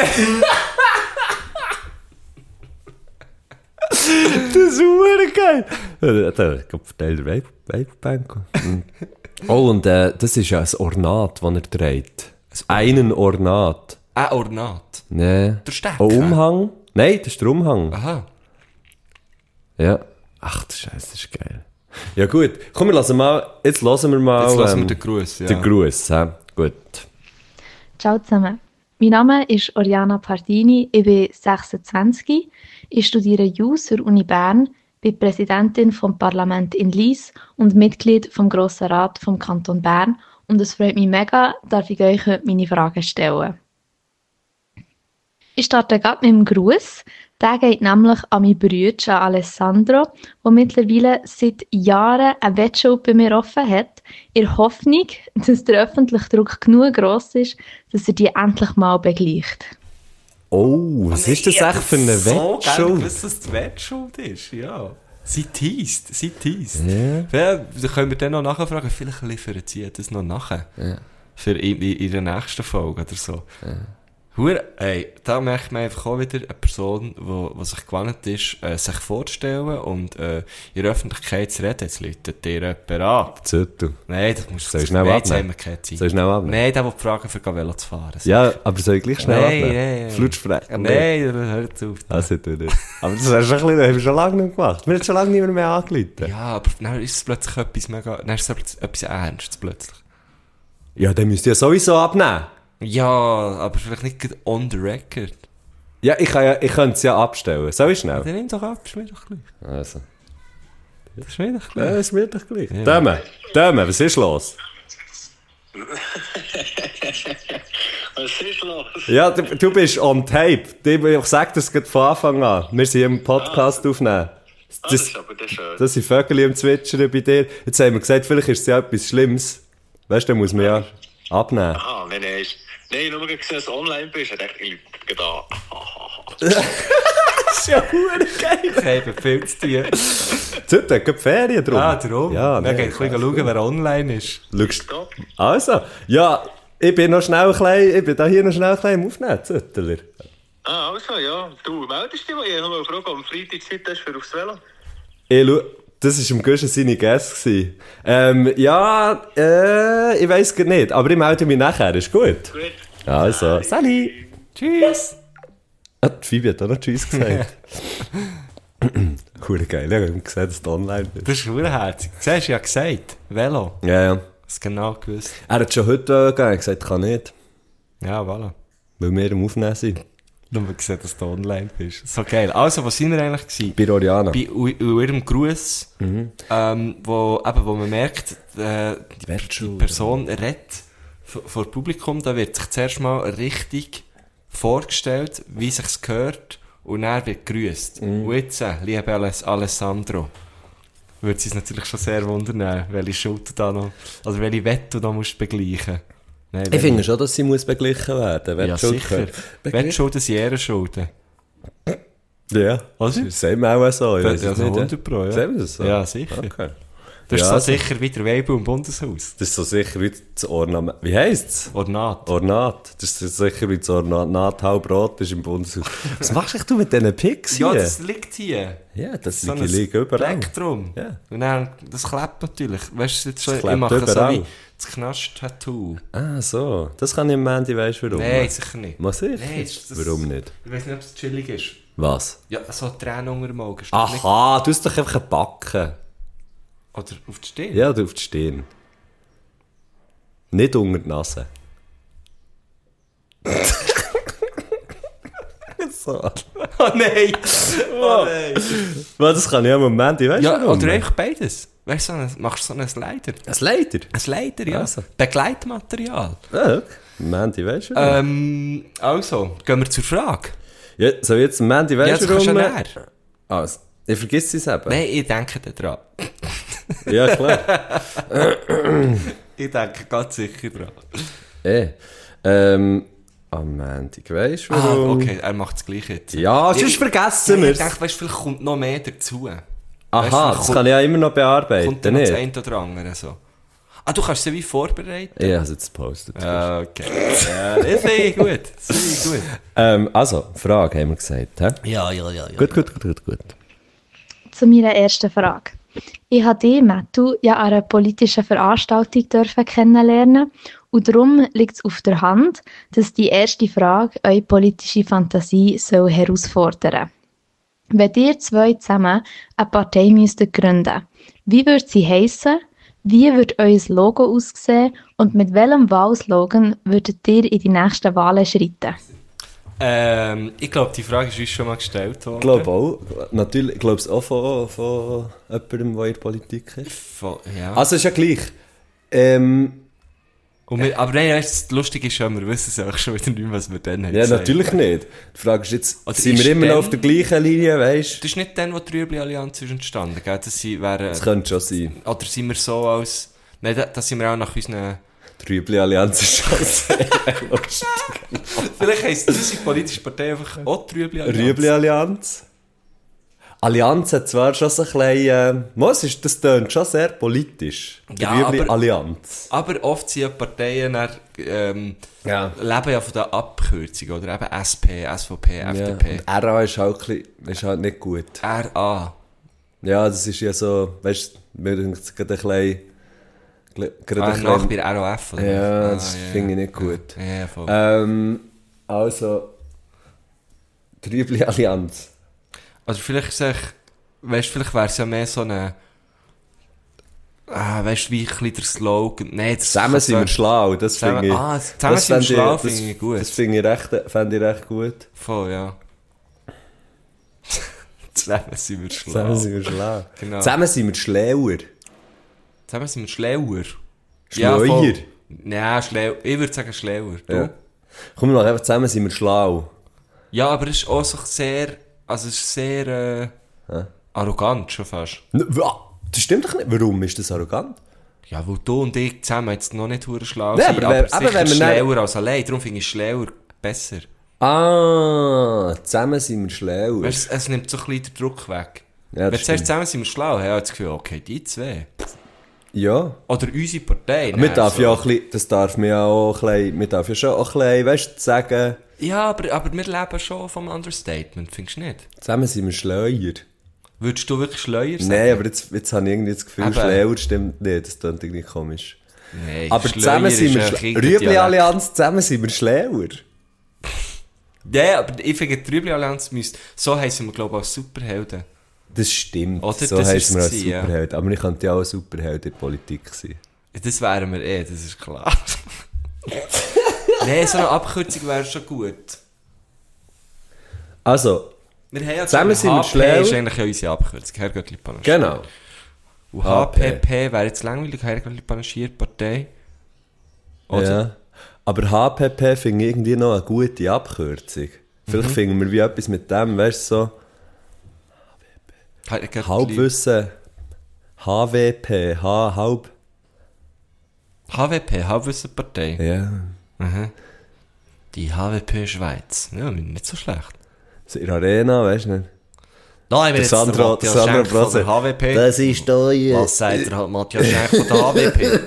Das ist super geil. Da, da, ich glaube, verteilt der Weib Weibelbank. Oh, und äh, das ist ja ein Ornat, das er trägt. Einen Ornat. Ein Ornat. Nee. Der Stecker? Ein Umhang? Nein, das ist der Umhang. Aha. Ja. Ach, das Scheiße, das ist geil. Ja gut, komm, wir lassen mal, jetzt lassen wir mal... Jetzt lassen wir ähm, den Gruß, ja. Den Gruß, hä? Gut. Ciao zusammen. Mein Name ist Oriana Pardini, ich bin sechsundzwanzig, ich studiere Jus an der Uni Bern, bin Präsidentin vom Parlament in Lies und Mitglied vom Grossen Rat vom Kanton Bern und es freut mich mega, darf ich euch heute meine Fragen stellen. Ich starte gerade mit dem Gruß. Der geht nämlich an meinen Bruder Alessandro, der mittlerweile seit Jahren eine Wettschuld bei mir offen hat, in der Hoffnung, dass der öffentliche Druck genug gross ist, dass er die endlich mal begleicht. Oh, was ist das echt für eine So Wettschuld? geil, dass das die Wettschuld ist, ja. Sie teast, sie teast. Ja. Ja, da können wir dann noch nachfragen, vielleicht liefern sie das noch nachher. Ja. Für in, in, in der nächsten Folge oder so. Ja. Hure, hey, da merkt man einfach auch wieder eine Person, die sich gewohnt ist, äh, sich vorzustellen und äh, in der Öffentlichkeit zu reden. Jetzt läutet dir jemand an. Zettel. Nein, das musst Soll ich du schnell Nein, jetzt abnehmen? haben wir keine Zeit. Soll ich schnell abnehmen? Nein, der will fragen, für Velo zu fahren. Ja, aber soll ich gleich schnell Nein, abnehmen? nein, nein. Flutschsprechen? Nein, hör jetzt auf. Also, tu nicht. Aber das hast du schon, ein bisschen, haben wir schon lange nicht gemacht. Wir haben schon lange niemand mehr angerufen. Ja, aber dann ist es plötzlich etwas mega, dann ist es etwas Ernstes plötzlich. Ja, dann müsst ihr ja sowieso abnehmen. Ja, aber vielleicht nicht gerade on the record. Ja, ich, kann ja, ich könnte es ja abstellen. Soll ich schnell? Dann nimm doch ab, das ist mir doch gleich. Also. Das ist mir doch Ja, gleich. ist mir doch gleich. Ja. Döme, Döme, was ist los? Was ist los? Ja, du, du bist on tape. Ich sag das gerade von Anfang an. Wir sind im Podcast aufnehmen. Ah, das Das, ist aber das schön. das sind Vögel im Zwitschern bei dir. Jetzt haben wir gesagt, vielleicht ist es ja etwas Schlimmes. Weißt du, dann muss man ja abnehmen. Aha, nein, nein. ist- Nein, nur gesehen, dass du online bist, ich dachte, ich lüge da. Das ist ja verdammt geil. Ich habe viel zu tun. Zut, da gibt Ferien drum. Ah, darum? Ja, wir nee, gehen ein bisschen schauen, wer online ist. Schaust also, ja, ich bin noch schnell klein, ich bin da hier noch schnell klein im Aufnehmen, Züttler. Ah, also, ja. Du meldest dich mal. Ich habe noch eine Frage, ob du Freitag Zeit hast für aufs Velo. Ich schau, das war im Guschen seine Gäste. Ähm, ja, äh, ich weiss gar nicht, aber ich melde mich nachher, ist gut? Gut. Also, Sally. Tschüss. Ah, die Phoebe hat auch noch Tschüss gesagt. Cool, geil, ich habe gesehen, dass du online bist. Das ist verdammt. Siehst du, ja gesagt. Velo. Ja, ja. Das genau gewusst. Er hat schon heute gegeben, gesagt, kann nicht, Ja, voilà. weil wir im Aufnehmen sind. Nur gesehen, dass du online bist. So geil. Also, wo sind wir eigentlich gewesen? Bei Oriana. Bei u- u- ihrem Gruß, ähm, wo, eben, wo man merkt, äh, die, die Wertschule. Person redet v- vor Publikum, da wird sich zuerst mal richtig vorgestellt, wie sich's gehört, und dann wird gegrüßt. Und jetzt, äh, lieber Aless- Alessandro, würde es uns natürlich schon sehr wundern, welche Schuld du da noch, also welche Wette du da musst begleichen. Nein, Ich finde schon, dass sie muss beglichen werden muss. ja, sicher. Wettschulden sind Ehrenschulden. Ja, Was? das sehen wir auch so. Ich Ja, weiss es also nicht, hundert Pro, ja. Sehen wir das so? Ja, sicher. Okay. Das ist Ja, so also- sicher wie der Weibel im Bundeshaus. Das ist so sicher wie das Ornament. Wie heisst es? Ornat. Ornat. Das ist so sicher wie das Ornat halb rot ist im Bundeshaus. Was machst du mit diesen Pics Ja, hier? das liegt hier. Ja, das So liegt, die liegen überall. Plektrum. Ja. Und dann, das klebt natürlich. Weißt du, jetzt schon, Das ich klebt mache so überall. wie das Knast-Tattoo. Ah, so. Das kann ich am Ende, weißt du warum? Nein, sicher nicht. Was ich? Nein, das, das, Warum nicht? Ich weiß nicht, ob es chillig ist. Was? Ja, so Tränen unter dem Auge. Ist das nicht- Aha, du hast doch einfach backen. Oder auf die Stirn. Ja, oder auf die Stirn. Nicht unter die Nase. so. Oh nein! Oh nein! Was, das kann ich am Moment, weißt du Ja, warum? oder einfach beides. Weißt du, so ein- machst du so einen Slider. Ein Leiter? Ein Slider, ja. Also. Begleitmaterial. Ah, okay. Mandy, weißt du warum? Ähm, also, gehen wir zur Frage. Ja, so jetzt Mandy, Ja, weißt das du kannst du warum? ja näher. Also, ich vergiss es eben. Nein, ich denke da dran. Ja, klar. Ich denke ganz sicher dran. eh. Ähm, am Montag, weißt du Ah, warum? okay, er macht es gleich jetzt. Ja, sonst Ich- vergessen Ja, wir ich es. denke, weißt, vielleicht kommt noch mehr dazu. Aha, weißt, das kommt- kann ich ja immer noch bearbeiten, Kommt dann noch das nicht? eine oder andere so. Ah, du kannst sie wie vorbereiten? Ich habe es jetzt gepostet. Ah, okay. Ja, das finde ich gut. Das finde ich gut. Ähm, also, Frage haben wir gesagt. He? Ja, ja, ja. ja. Gut, gut, gut, gut, gut. Zu meiner ersten Frage. Ich habe dich, Mattu, ja an einer politischen Veranstaltung dürfen kennenlernen und darum liegt es auf der Hand, dass die erste Frage eure politische Fantasie soll herausfordern. Wenn ihr zwei zusammen eine Partei müsstet gründen, wie würde sie heissen? Wie würde euer Logo aussehen und mit welchem Wahlslogan würdet ihr in die nächsten Wahlen schreiten? Ähm, ich glaube, die Frage ist uns schon mal gestellt worden. Ich glaube auch. Natürlich, ich glaube es auch von, von jemandem, der in der Politik ist. Von, ja. Also, ist ja gleich. Ähm, Und wir, aber nein, weißt, das Lustige ist ja, wir wissen es auch schon wieder nicht, was wir dann haben ja, gesagt. natürlich nicht. Die Frage ist jetzt, Oder sind ist wir immer noch dann- auf der gleichen Linie, weißt du? Das ist nicht dann, wo die Rüebli-Allianz ist entstanden, gell? Das sie wären, Das könnte schon sein. oder sind wir so als... Nein, da, da sind wir auch nach unseren... Die Rüebli-Allianz ist schon sehr lustig. Vielleicht heisst unsere politische Partei einfach auch die Rüebli-Allianz. Rüebli-Allianz. Allianz hat zwar schon so ein bisschen... Äh, was ist, das tönt schon sehr politisch. Die Ja, aber- Rüebli-Allianz. Aber oft sind ja Parteien dann, ähm, Ja. leben ja von der Abkürzung, oder eben S P, S V P, F D P. Ja. R A ist halt, ein bisschen, ist halt nicht gut. R A. Ja, das ist ja so... Weißt du, mir denkt es gerade ein bisschen... Gerade Ah, ein nach bisschen bei R O F, oder? ja, Ah, das ja, finde ich ja. nicht gut. Ja, ja, voll. Ähm, also... Die Rüebli-Allianz. Also vielleicht sag ich, weißt, vielleicht wäre es ja mehr so eine, ah, weißt du, wie ein bisschen der Slogan, nein, das Zusammen sind wir das- schlau, das Zusammen- finde ich... ah, zusammen das sind wir fände schlau, das- finde ich gut. Das finde ich, recht- fände ich recht gut. Voll, ja. Zusammen sind wir schlau. Zusammen sind wir schlau. Genau. Zusammen sind wir schlauer. Zusammen sind wir schlauer. Schleuer. voll. Ja, schlau. Ich würde sagen schlauer. Du? Ja. Komm, wir machen einfach zusammen sind wir schlau. Ja, aber es ist auch so sehr, also es ist sehr äh, Ja. arrogant schon fast. N- wa- Das stimmt doch nicht. Warum ist das arrogant? Ja, weil du und ich zusammen jetzt noch nicht hure schlau Nee, sind, aber aber, wenn- sicher aber wenn wir dann- schlauer als allein. Darum finde ich schlauer besser. Ah, zusammen sind wir schlauer. Weißt, es nimmt so ein bisschen den Druck weg. Ja, Wenn das du sagst, stimmt. zusammen sind wir schlau, habe ich das Gefühl, okay, die zwei. Ja. Oder unsere Partei. Man nein, darf so. ja auch ein bisschen, das darf man ja auch ein bisschen, man darf ja schon auch ein bisschen, weißt du, sagen, Ja, aber, aber wir leben schon vom Understatement, findest du nicht? zusammen sind wir schlauer. Würdest du wirklich schleuer sagen? Nein, aber jetzt, jetzt habe ich irgendwie das Gefühl, Eben. schlauer stimmt nicht, das klingt irgendwie komisch. Nein, Aber Schleuer zusammen sind ist wir ein schlauer. Kinderdialekt. Rüebli-Allianz, zusammen sind wir schlauer. Ja, aber ich finde, die Rüebli-Allianz müsste, so heissen wir, glaube ich, als Superhelden. Das stimmt, Oder? so Das heissen wir ist als es, ja. Superheld. Aber ich könnte ja auch ein Superheld in der Politik sein. Das wären wir eh, das ist klar. Nein, so eine Abkürzung wäre schon gut. Also, Wir haben ja Zusammen sind wir H P schlau. ist eigentlich ja unsere Abkürzung, Herrgöttli Panaschiert. genau. Und H P P wäre jetzt langweilig, Herrgöttli Panaschiert Partei. Oder? Ja. Aber H P P finde ich irgendwie noch eine gute Abkürzung. Vielleicht Mhm. finden wir wie etwas mit dem, weißt du, so Herrgöttli- Halbwissen. H W P, H, halb. H W P, Halbwissenpartei. Ja. Mhm. Die H W P Schweiz. Ja, nicht so schlecht. So in der Arena, weißt du nicht? Nein, Der Sandro, der Sandro Brose. H W P. Das ist da hier. Was sagt der Matthias Schenk von der H W P?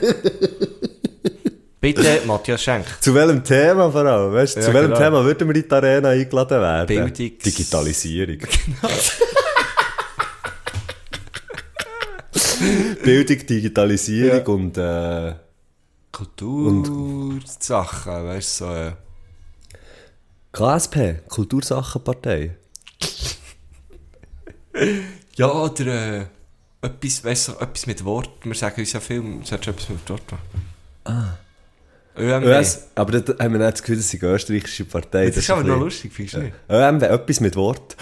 Bitte, Matthias Schenk. Zu welchem Thema vor allem? Weißt, du, Ja, zu welchem genau. Thema würden wir in die Arena eingeladen werden? Bildungs- Digitalisierung. Bildung, Digitalisierung und äh, Kultursachen, weißt du, so. Äh, K S P, Kultursachenpartei. ja, oder äh, etwas, weißt du, etwas mit Wort. Wir sagen uns ja viel, du solltest etwas mit Wort machen. Ah. Ö M W. ÖS, aber da haben wir nicht das Gefühl, das ist eine österreichische Partei. Das ist aber ein noch bisschen- lustig, findest du nicht? Ö M W, etwas mit Wort.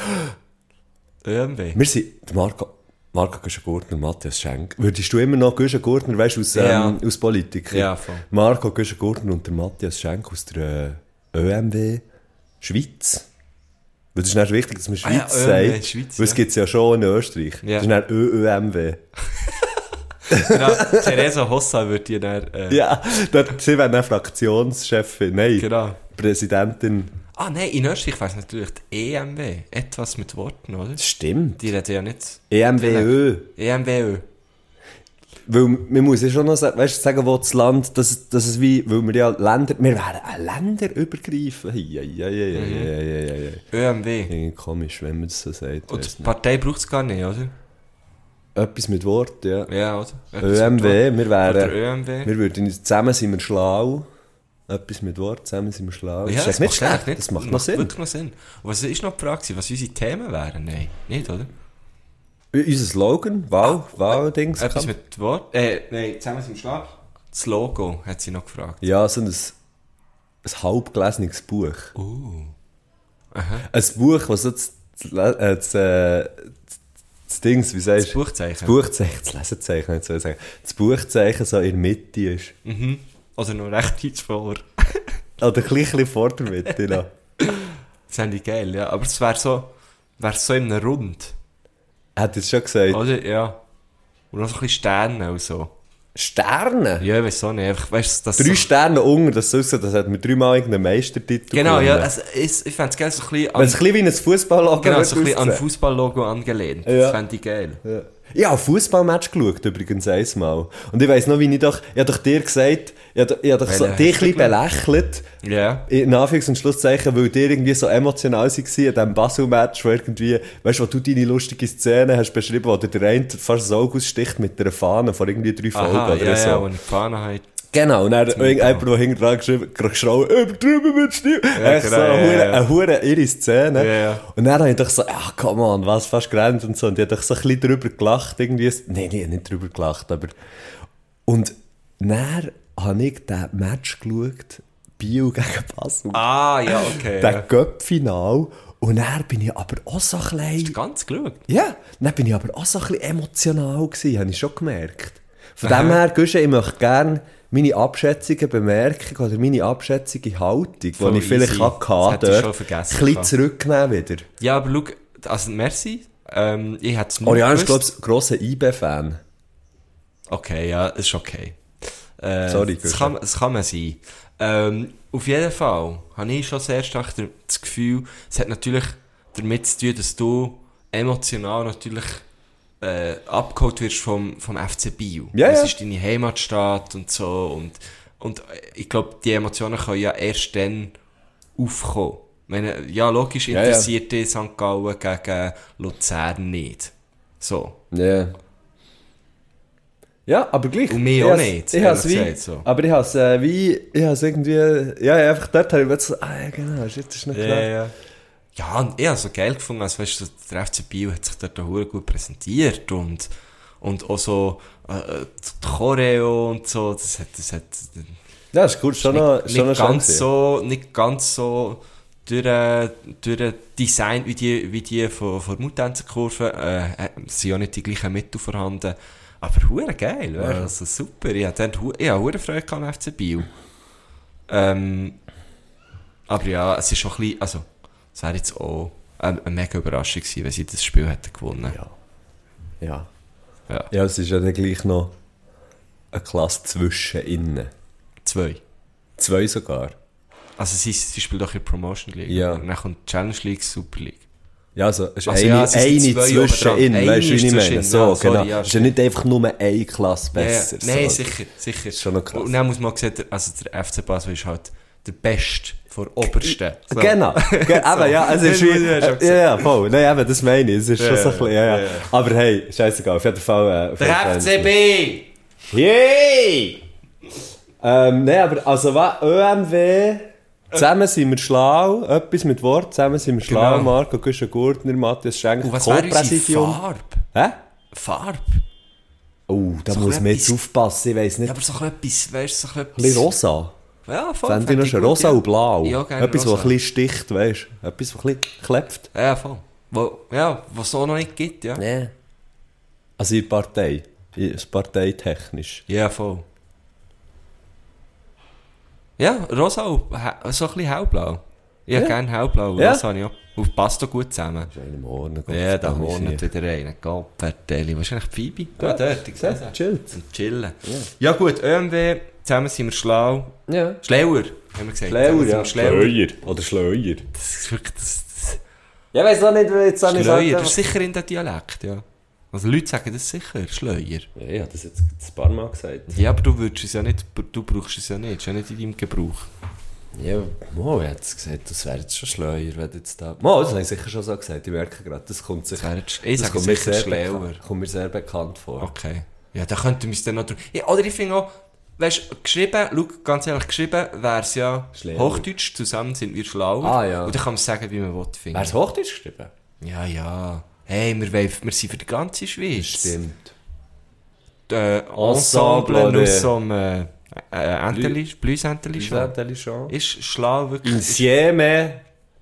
Ö M W. Wir sind der Marco, Marco Güschen-Gurtner und Matthias Schenk. Würdest du immer noch Güschen-Gurtner, weißt du, aus, ähm, Ja. aus Politik? Ja, voll. Marco Güschen-Gurtner und der Matthias Schenk aus der äh, Ö M W Schweiz. Weil das ist nicht wichtig, dass man Ah ja, Schweiz Ö M W sagt. Schweiz, weil es ja. gibt es ja schon in Österreich. Ja. Das ist nicht Ö Ö M W. Genau, Theresa Hossa würde die dann... Äh, Ja, dort, sie wäre dann Fraktionschefin. Nein, Genau. Präsidentin. Ah nein, in Österreich wäre es natürlich die E M W. Etwas mit Worten, oder? Das stimmt. Die reden ja nicht... E M W Ö. E M W Ö. Weil man muss ja schon noch sagen, weißt, sagen, wo das Land, dass, dass es wie, weil wir ja Länder, wir wären ein Länderübergreifen. Ja, ja, ja, ja, ja, ja, ja, ja. Ö M W. Irgendwie komisch, wenn man das so sagt. Und weiss die nicht. Partei braucht es gar nicht, oder? Etwas mit Wort, ja. Ja, oder? Ö M W, wir Oder wären, Ö M W. wir würden uns, zusammen sind wir schlau. Etwas mit Wort, zusammen sind wir schlau. Ja, das ist nicht macht schlecht, eigentlich das macht noch Sinn. wirklich noch Sinn. Und was ist noch die Frage, was unsere Themen wären? Nein, nicht, oder? Unser Slogan, Wahl, Wahldings. Etwas mit Wort? Äh, nein, zusammen sind wir schlau. Das Logo, hat sie noch gefragt. Ja, so ein, ein halbgelesenes Buch. Uh. Ein Buch, was so das, das, äh, das, äh, das Dings, wie sagst Das du? Buchzeichen. Das Buchzeichen, das Lesezeichen, nicht so sagen. Das Buchzeichen so in der Mitte ist. Mhm. Oder noch recht weit vor. Oder ein bisschen vor der Mitte noch. Das fände ich geil, ja. Aber es wäre so, wäre so in einem Rund. Er hat jetzt schon gesagt, Oder? Ja. Und noch so ein bisschen Sterne und so. Sterne? Ja, ich weiß auch nicht. Einfach, weißt du, das Drei so, Sterne unter, das so aussieht, das hat mir dreimal irgendeinen Meistertitel Genau, ja. gewonnen. Also, ich ich fände es geil, so ein bisschen Wenn es an, ein bisschen wie ein Fußballlogo genau, wird so ein bisschen an aussehen. Fußballlogo angelehnt. Ja. Das fände ich geil. Ja. Ich habe ein Fußballmatch geschaut, übrigens einmal. Und ich weiss noch, wie ich doch, ich habe doch dir gesagt, ich habe, ich habe doch so, Welchen dich hast du ein bisschen belächelt, Ja. in Anführungs- und Schlusszeichen, weil dir irgendwie so emotional war in diesem Basel-Match, wo irgendwie, weißt du, wo du deine lustige Szene hast beschrieben, wo dir der eine fast das Auge aussticht mit einer Fahne vor irgendwie drei Folgen Aha, oder ja, so. ja, und die Fahne halt. Genau, und dann Mikro. irgendjemand, der hinten dran geschrieben, geschrien, übertrieben mit Stil. Ja, Echt genau, so ja, eine hure, ja. eine hure irre Szene. Ja, ja. Und dann habe ich doch so, ja, come on, was, fast gerannt und so. Und ich habe doch so ein bisschen drüber gelacht, irgendwie. Nein, nee, nicht drüber gelacht, aber... Und dann habe ich den Match geschaut, Biel gegen Basel. Ah, ja, okay. Den Ja. Cup-Final. Und dann bin ich aber auch so ein Hast du bisschen... ganz geschaut? Ja, dann bin ich aber auch so ein bisschen emotional gewesen, habe ich schon gemerkt. Von dem her, Guschen, ich möchte gerne meine abschätzige Bemerkung oder meine abschätzige Haltung, die Voll ich vielleicht easy. hatte, Das hätte ich schon dort, vergessen ein bisschen gehabt. zurücknehmen wieder. Ja, aber schau, also merci. Ähm, ich hätte es nicht Oriane ist, glaube gewusst. ich, ein grosser I B-Fan. Okay, ja, ist okay. Äh, Sorry, das kann, das kann man sein. Ähm, auf jeden Fall habe ich schon sehr stark das Gefühl, es hat natürlich damit zu tun, dass du emotional natürlich äh, abgeholt wirst vom, vom F C Biel. Ja, das ja. ist deine Heimatstadt und so. Und, und ich glaube, die Emotionen können ja erst dann aufkommen. Ich meine, ja, logisch Ja, interessiert dich Sankt Gallen gegen Luzern nicht. So. Ja. Ja, aber gleich. Und mich Ich auch has- nicht, Ich has ehrlich wie, gesagt, so. Aber ich habe es äh, wie, ich habe es irgendwie, ja, ja, einfach dort habe ich mir so, ah ja, genau, shit, das ist nicht klar. ja. Ja, und ich habe es so geil gefunden, als weißt du, der F C Biel hat sich dort auch gut präsentiert und, und auch so äh, die Choreo und so, das hat, das hat Ja, ist cool, schon noch, nicht, schon noch nicht, schön ganz gewesen. so, nicht ganz so durch, äh, durch Design wie die, wie die von, von der Mutanzenkurve, äh, äh, sind ja nicht die gleichen Mittel vorhanden, aber hure geil, ja. Also super, ich hatte hu- ich hatte hure Freude am F C Biel. Ähm, aber ja, es ist schon ein bisschen, also, es wäre jetzt auch eine, eine mega Überraschung gewesen, wenn sie das Spiel hätten gewonnen. Ja. Ja. Ja. Ja, es ist ja dann gleich noch eine Klasse zwischen innen. Zwei. Zwei sogar. Also sie, sie spielt doch in der Promotion League. Ja. Und dann kommt die Challenge League, Super League. Ja, also, es ist Also eine, ja, es sind eine zwei zwischen oben innen, dran. weißt du, wie Eine ich ist meine? zwischen- So, ja, sorry, genau. ja, es ist ja nicht einfach nur eine Klasse besser. Ja, nein, so. sicher, sicher. Ist schon noch krass. Und dann muss man auch sehen, der- also der F C Basel ist halt der Beste vor Obersten. So. Genau, Ge aber ja, es ist Das wie, muss ich ja schon ja, ja, voll, nein, eben, das meine ich, es ist schon Ja, so ein bisschen, ja, ja. ja. Aber hey, scheißegal, auf jeden Fall, äh, auf jeden Der Fall- F C B! Yay! Ähm, nein, aber, also, was, Ö M W, zusammen sind wir schlau, etwas mit Wort, zusammen sind wir schlau, Genau. Marco Güschen-Gurtner, Matthias Schenk, Und was wäre unsere Co-Präsidium. Farbe? Hä? Farbe? Oh, da So muss man jetzt etwas- aufpassen, ich weiss nicht, Ja, aber so etwas, weißt du, so ein bisschen etwas... rosa. Ja, voll. Fände ich noch schön, gut, rosa ja. und blau. Ja, gerne Etwas, was rosa. ein bisschen sticht, weißt du, etwas, was ein bisschen klebt. Ja, voll. Wo, ja, was es so noch nicht gibt, ja. Nee. Also in der Partei, in- parteitechnisch. Ja, voll. Ja, rosa und he- so ein bisschen hellblau. Ich Ja. hätte gerne hellblau, und Ja. rosa habe ich auch. Und passt auch gut zusammen. Im Morgen. Ja, da wohnt wieder einer. Gottverdeli. Wahrscheinlich Phoebe. Ja, dort, ich sehe sie. Chillt. Und chillen. Ja gut, Ö M W, zusammen sind wir schlau. Ja. Schlauer, haben wir gesagt. Schleuer, Zusammen ja. sind wir Schlauer. Oder Schleuer. Das ist wirklich das, das Ja, weiss auch nicht, wie jetzt auch nicht Schleuer. sagen. Das ist sicher in der Dialekt, ja. Also Leute sagen das sicher, Schleuer. Ja, ich habe das jetzt ein paar Mal gesagt. Ja, aber du würdest es ja nicht, du brauchst es ja nicht, es ist ja nicht in deinem Gebrauch. Ja, Mo hat es gesagt, das wäre jetzt schon Schleuer, wenn du jetzt da... Mo, das habe ich sicher schon so gesagt, ich merke gerade, das kommt sich... Das wäre jetzt- ich das sage kommt mir sicher sehr Schleuer. bekannt- kommt mir sehr bekannt vor. Okay. Ja, da könnten wir es dann noch drüber... Ja, oder ich finde auch, weißt du, geschrieben, schau, ganz ehrlich, geschrieben wäre es ja Schlauer. Hochdeutsch, zusammen sind wir schlauer. Ah, ja. Und dann kann man sagen, wie man will, finde Wäre es Hochdeutsch geschrieben? Ja, ja. Hey, wir, wollen, wir sind für die ganze Schweiz. Stimmt. Äh, Ensemble Ensemble, de- aus so einem äh, Enteli, Blüs-Enteli schon. Intelligent. Ist schlau wirklich... ist- Insieme,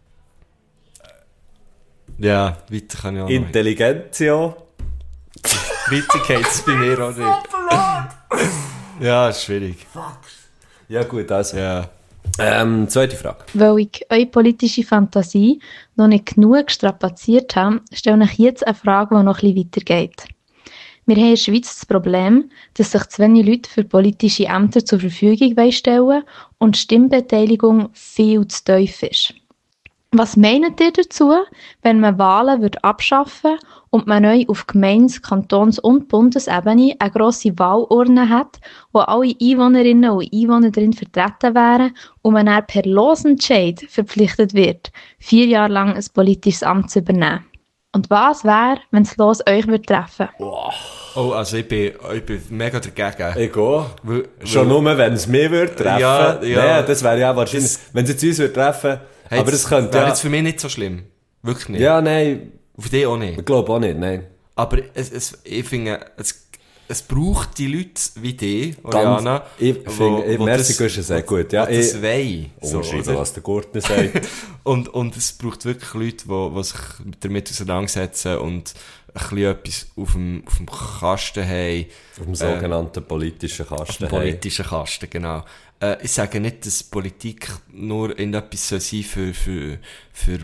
Ja, weiter kann ich auch noch. Intelligentio. Weiter geht es bei mir auch nicht. Ja, ist schwierig. Ja gut, also. Ja. Ähm, zweite Frage. Weil ich eure politische Fantasie noch nicht genug strapaziert habe, stelle ich jetzt eine Frage, die noch ein bisschen weitergeht. Wir haben in der Schweiz das Problem, dass sich zu wenig Leute für politische Ämter zur Verfügung stellen wollen und die Stimmbeteiligung viel zu tief ist. Was meint ihr dazu, wenn man Wahlen würde abschaffen und man neu auf Gemeinde-, Kantons- und Bundesebene eine grosse Wahlurne hat, wo alle Einwohnerinnen und Einwohner drin vertreten wären und man dann per Losentscheid verpflichtet wird, vier Jahre lang ein politisches Amt zu übernehmen? Und was wäre, wenn das Los euch würde treffen? Oh, also ich bin, ich bin mega dagegen. Ich gehe. Weil- Schon weil- nur, wenn es mich würde treffen. Ja, ja. Nee, das wäre ja wahrscheinlich, Das- wenn es jetzt uns würde treffen. Hey, aber es könnte wäre ja... jetzt für mich nicht so schlimm. Wirklich nicht. Ja, nein, Für dich auch nicht. ich glaube auch nicht, nein. Aber es, es, ich finde, es, es braucht die Leute wie dich, Oriana. ich finde, ich- merci, Guschen, sehr gut. Ja, die das ich- wollen. So, Unterschieden, oder? was der Gurtner sagt. und, und es braucht wirklich Leute, die, die sich damit auseinandersetzen und ein bisschen etwas auf dem, auf dem Kasten haben. Auf dem sogenannten politischen Auf Kasten. dem politischen Kasten, genau. Äh, ich sage nicht, dass Politik nur in etwas soll sein für, für, für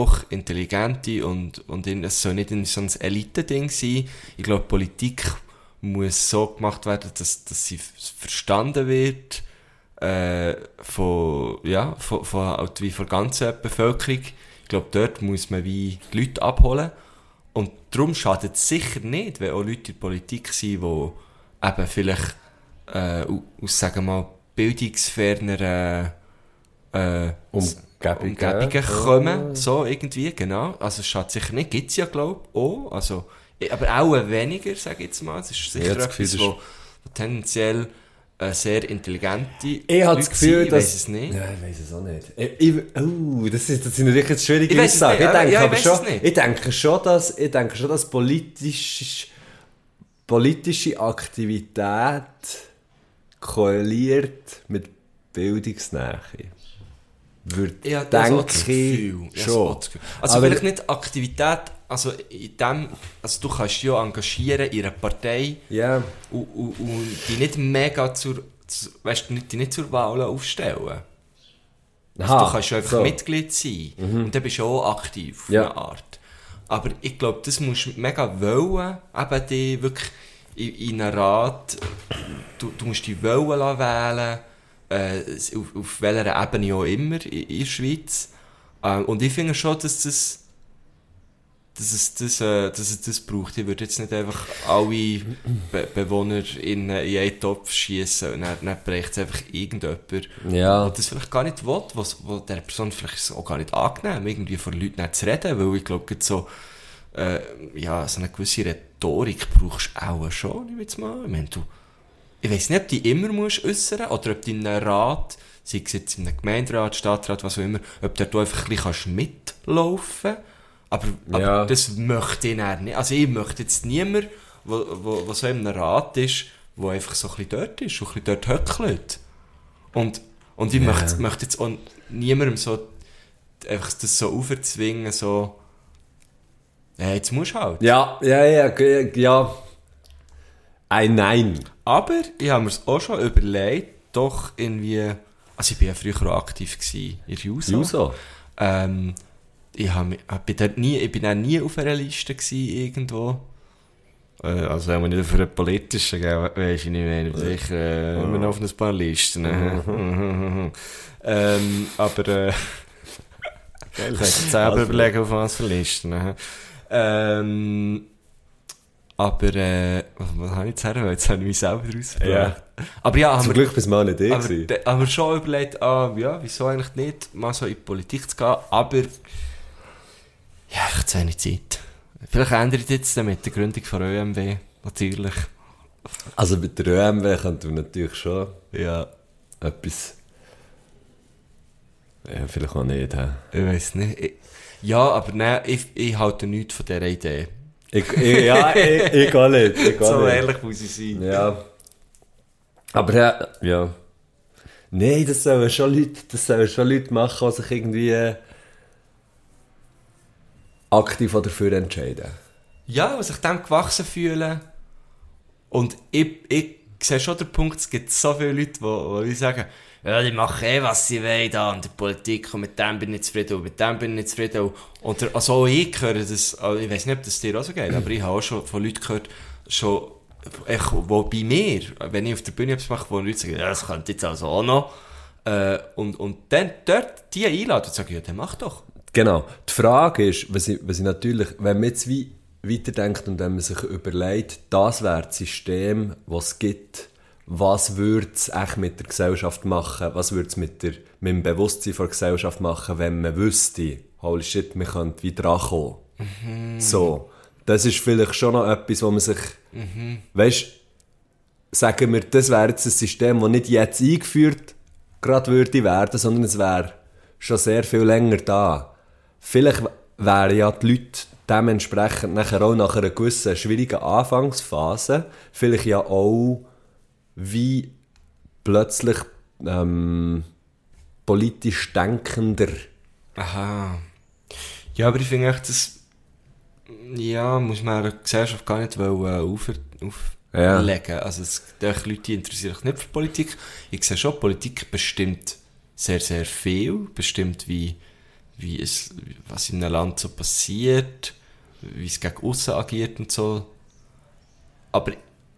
hochintelligente und, und in, es soll nicht in so ein Elite-Ding sein. Ich glaube, Politik muss so gemacht werden, dass, dass sie verstanden wird, äh, von, ja, von, von, halt wie von der ganzen Bevölkerung. Ich glaube, dort muss man wie die Leute abholen. Und darum schadet es sicher nicht, wenn auch Leute in der Politik sind, die eben vielleicht äh, aus, sagen wir mal, bildungsferneren äh, Umgebungen, Umgebungen kommen, so irgendwie, genau. Also es schadet sicher nicht, gibt es ja, glaube ich, auch. Also, aber auch weniger, sage ich jetzt mal. Es ist sicher Ja, das etwas, Gefühl, wo, wo tendenziell äh, sehr intelligente Ich habe das Leute Gefühl, sind. Ich dass... weiss es nicht. Ja, ich weiss es auch nicht. Ich, ich, oh, das, ist, das sind natürlich jetzt schwierige Ich weiss es Aussagen. nicht, Ich denke, ja, ich aber weiss schon, es nicht. ich denke schon, dass, ich denke schon, dass politisch, politische Aktivität korreliert mit Bildungsnähe. Würde, Ich habe also auch das denke Gefühl. ich Ich habe auch schon. das Gefühl. Also Aber- vielleicht nicht Aktivität, also in dem, also du kannst dich ja engagieren in einer Partei Ja, und, und, und die nicht mega zur, zu, weißt, du, nicht- die nicht zur Wahl aufstellen. Also Aha, du kannst ja einfach so. Mitglied sein und dann bist du auch aktiv auf Ja. eine Art. Aber ich glaube, das musst du mega wollen, eben die wirklich in, in einen Rat, du, du musst die wollen lassen wählen, äh, auf, auf welcher Ebene auch immer in, in der Schweiz. Äh, und ich finde schon, dass das dass es das, äh, dass es das braucht. Ich würde jetzt nicht einfach alle Be- Bewohner in, in einen Topf schießen und dann, dann bricht es einfach irgendjemand, Ja. der das vielleicht gar nicht will, was, wo der Person vielleicht ist es auch gar nicht angenehm, irgendwie vor Leuten nicht zu reden, weil ich glaube, so, äh, ja, so eine gewisse Rhetorik brauchst du auch schon, ich jetzt mal. Ich meine, du, ich weiss nicht, ob du die immer musst äußern oder ob du in einem Rat, sei es jetzt in einem Gemeinderat, Stadtrat, was auch immer, ob du da einfach ein bisschen mitlaufen kannst. Aber, aber Ja. das möchte ich dann nicht. Also ich möchte jetzt niemand, wo, wo, wo so in einem Rat ist, der einfach so ein bisschen dort ist und ein bisschen dort höckelt. Und, und ich Ja. möchte, möchte jetzt auch niemandem so einfach das so aufzwingen, so ja, jetzt musst du halt. Ja, ja, ja, ja, ja. Ein Nein. Aber ich habe mir es auch schon überlegt, doch irgendwie, also ich war ja früher auch aktiv gewesen in der Juso. Juso. Ähm, ich, hab, mich- ich, bin dort nie, ich bin auch nie auf einer Liste gewesen, irgendwo. Äh, also wenn man nicht auf einer politischen, gell, weisst du nicht mehr, ich bin sicher äh, immer noch auf ein paar Listen. ne? ähm, aber äh, ich kann jetzt selber Also- überlegen, auf was für Listen. ne? Ähm, aber äh, was, was habe ich jetzt her? Jetzt habe ich mich selber rausgebracht. Aber ja, haben Zum wir, Glück bist du mal nicht ich aber, gewesen. da- haben wir schon überlegt, ah, ja, wieso eigentlich nicht mal so in die Politik zu gehen, aber ja, ich habe zu wenig Zeit. Vielleicht ändert es jetzt dann mit der Gründung von Ö M W, natürlich. Also mit der Ö M W könnten wir natürlich schon Ja, etwas... Ja, vielleicht auch nicht. He. ich weiß nicht. Ich, ja, aber nein, ich, ich halte nichts von dieser Idee. Ich, ich, ja, ich, ich auch nicht. Ich auch So nicht. ehrlich muss ich sein. Ja. Aber ja, ja. Nein, das sollen schon Leute, das sollen schon Leute machen, die sich irgendwie äh, aktiv dafür entscheiden. Ja, die sich dem gewachsen fühlen. Und ich, ich sehe schon den Punkt, es gibt so viele Leute, die, die sagen, ja, die machen eh, was sie wollen da in der Politik und mit dem bin ich nicht zufrieden und mit dem bin ich nicht zufrieden. Und also auch ich höre das, also ich weiß nicht, ob das dir auch so geht, aber ich habe auch schon von Leuten gehört, schon, echt, wo bei mir, wenn ich auf der Bühne etwas mache, wo Leute sagen, ja, das könnte jetzt also auch noch. Äh, und, und dann dort die einladen und sagen, ja, dann mach doch. Genau. Die Frage ist, was ich, was ich natürlich, wenn man jetzt wie weiterdenkt und wenn man sich überlegt, das wäre das System, das es gibt, was würde es echt mit der Gesellschaft machen, was würde es mit, der, mit dem Bewusstsein der Gesellschaft machen, wenn man wüsste, holy shit, wir könnten wieder drankommen. Mhm. So. Das ist vielleicht schon noch etwas, wo man sich, mhm. weißt, sagen wir, das wäre jetzt ein System, das nicht jetzt eingeführt gerade würde werden, sondern es wäre schon sehr viel länger da. Vielleicht wären ja die Leute dementsprechend nachher auch nach einer gewissen schwierigen Anfangsphase vielleicht ja auch wie plötzlich ähm, politisch denkender. Aha. Ja, aber ich finde echt, das ja, muss man einer Gesellschaft gar nicht wollen, auf, auflegen. Ja. Also es gibt Leute, die interessieren sich nicht für Politik. Ich sehe schon, Politik bestimmt sehr, sehr viel. Bestimmt, wie, wie es, was in einem Land so passiert, wie es gegen aussen agiert und so. Aber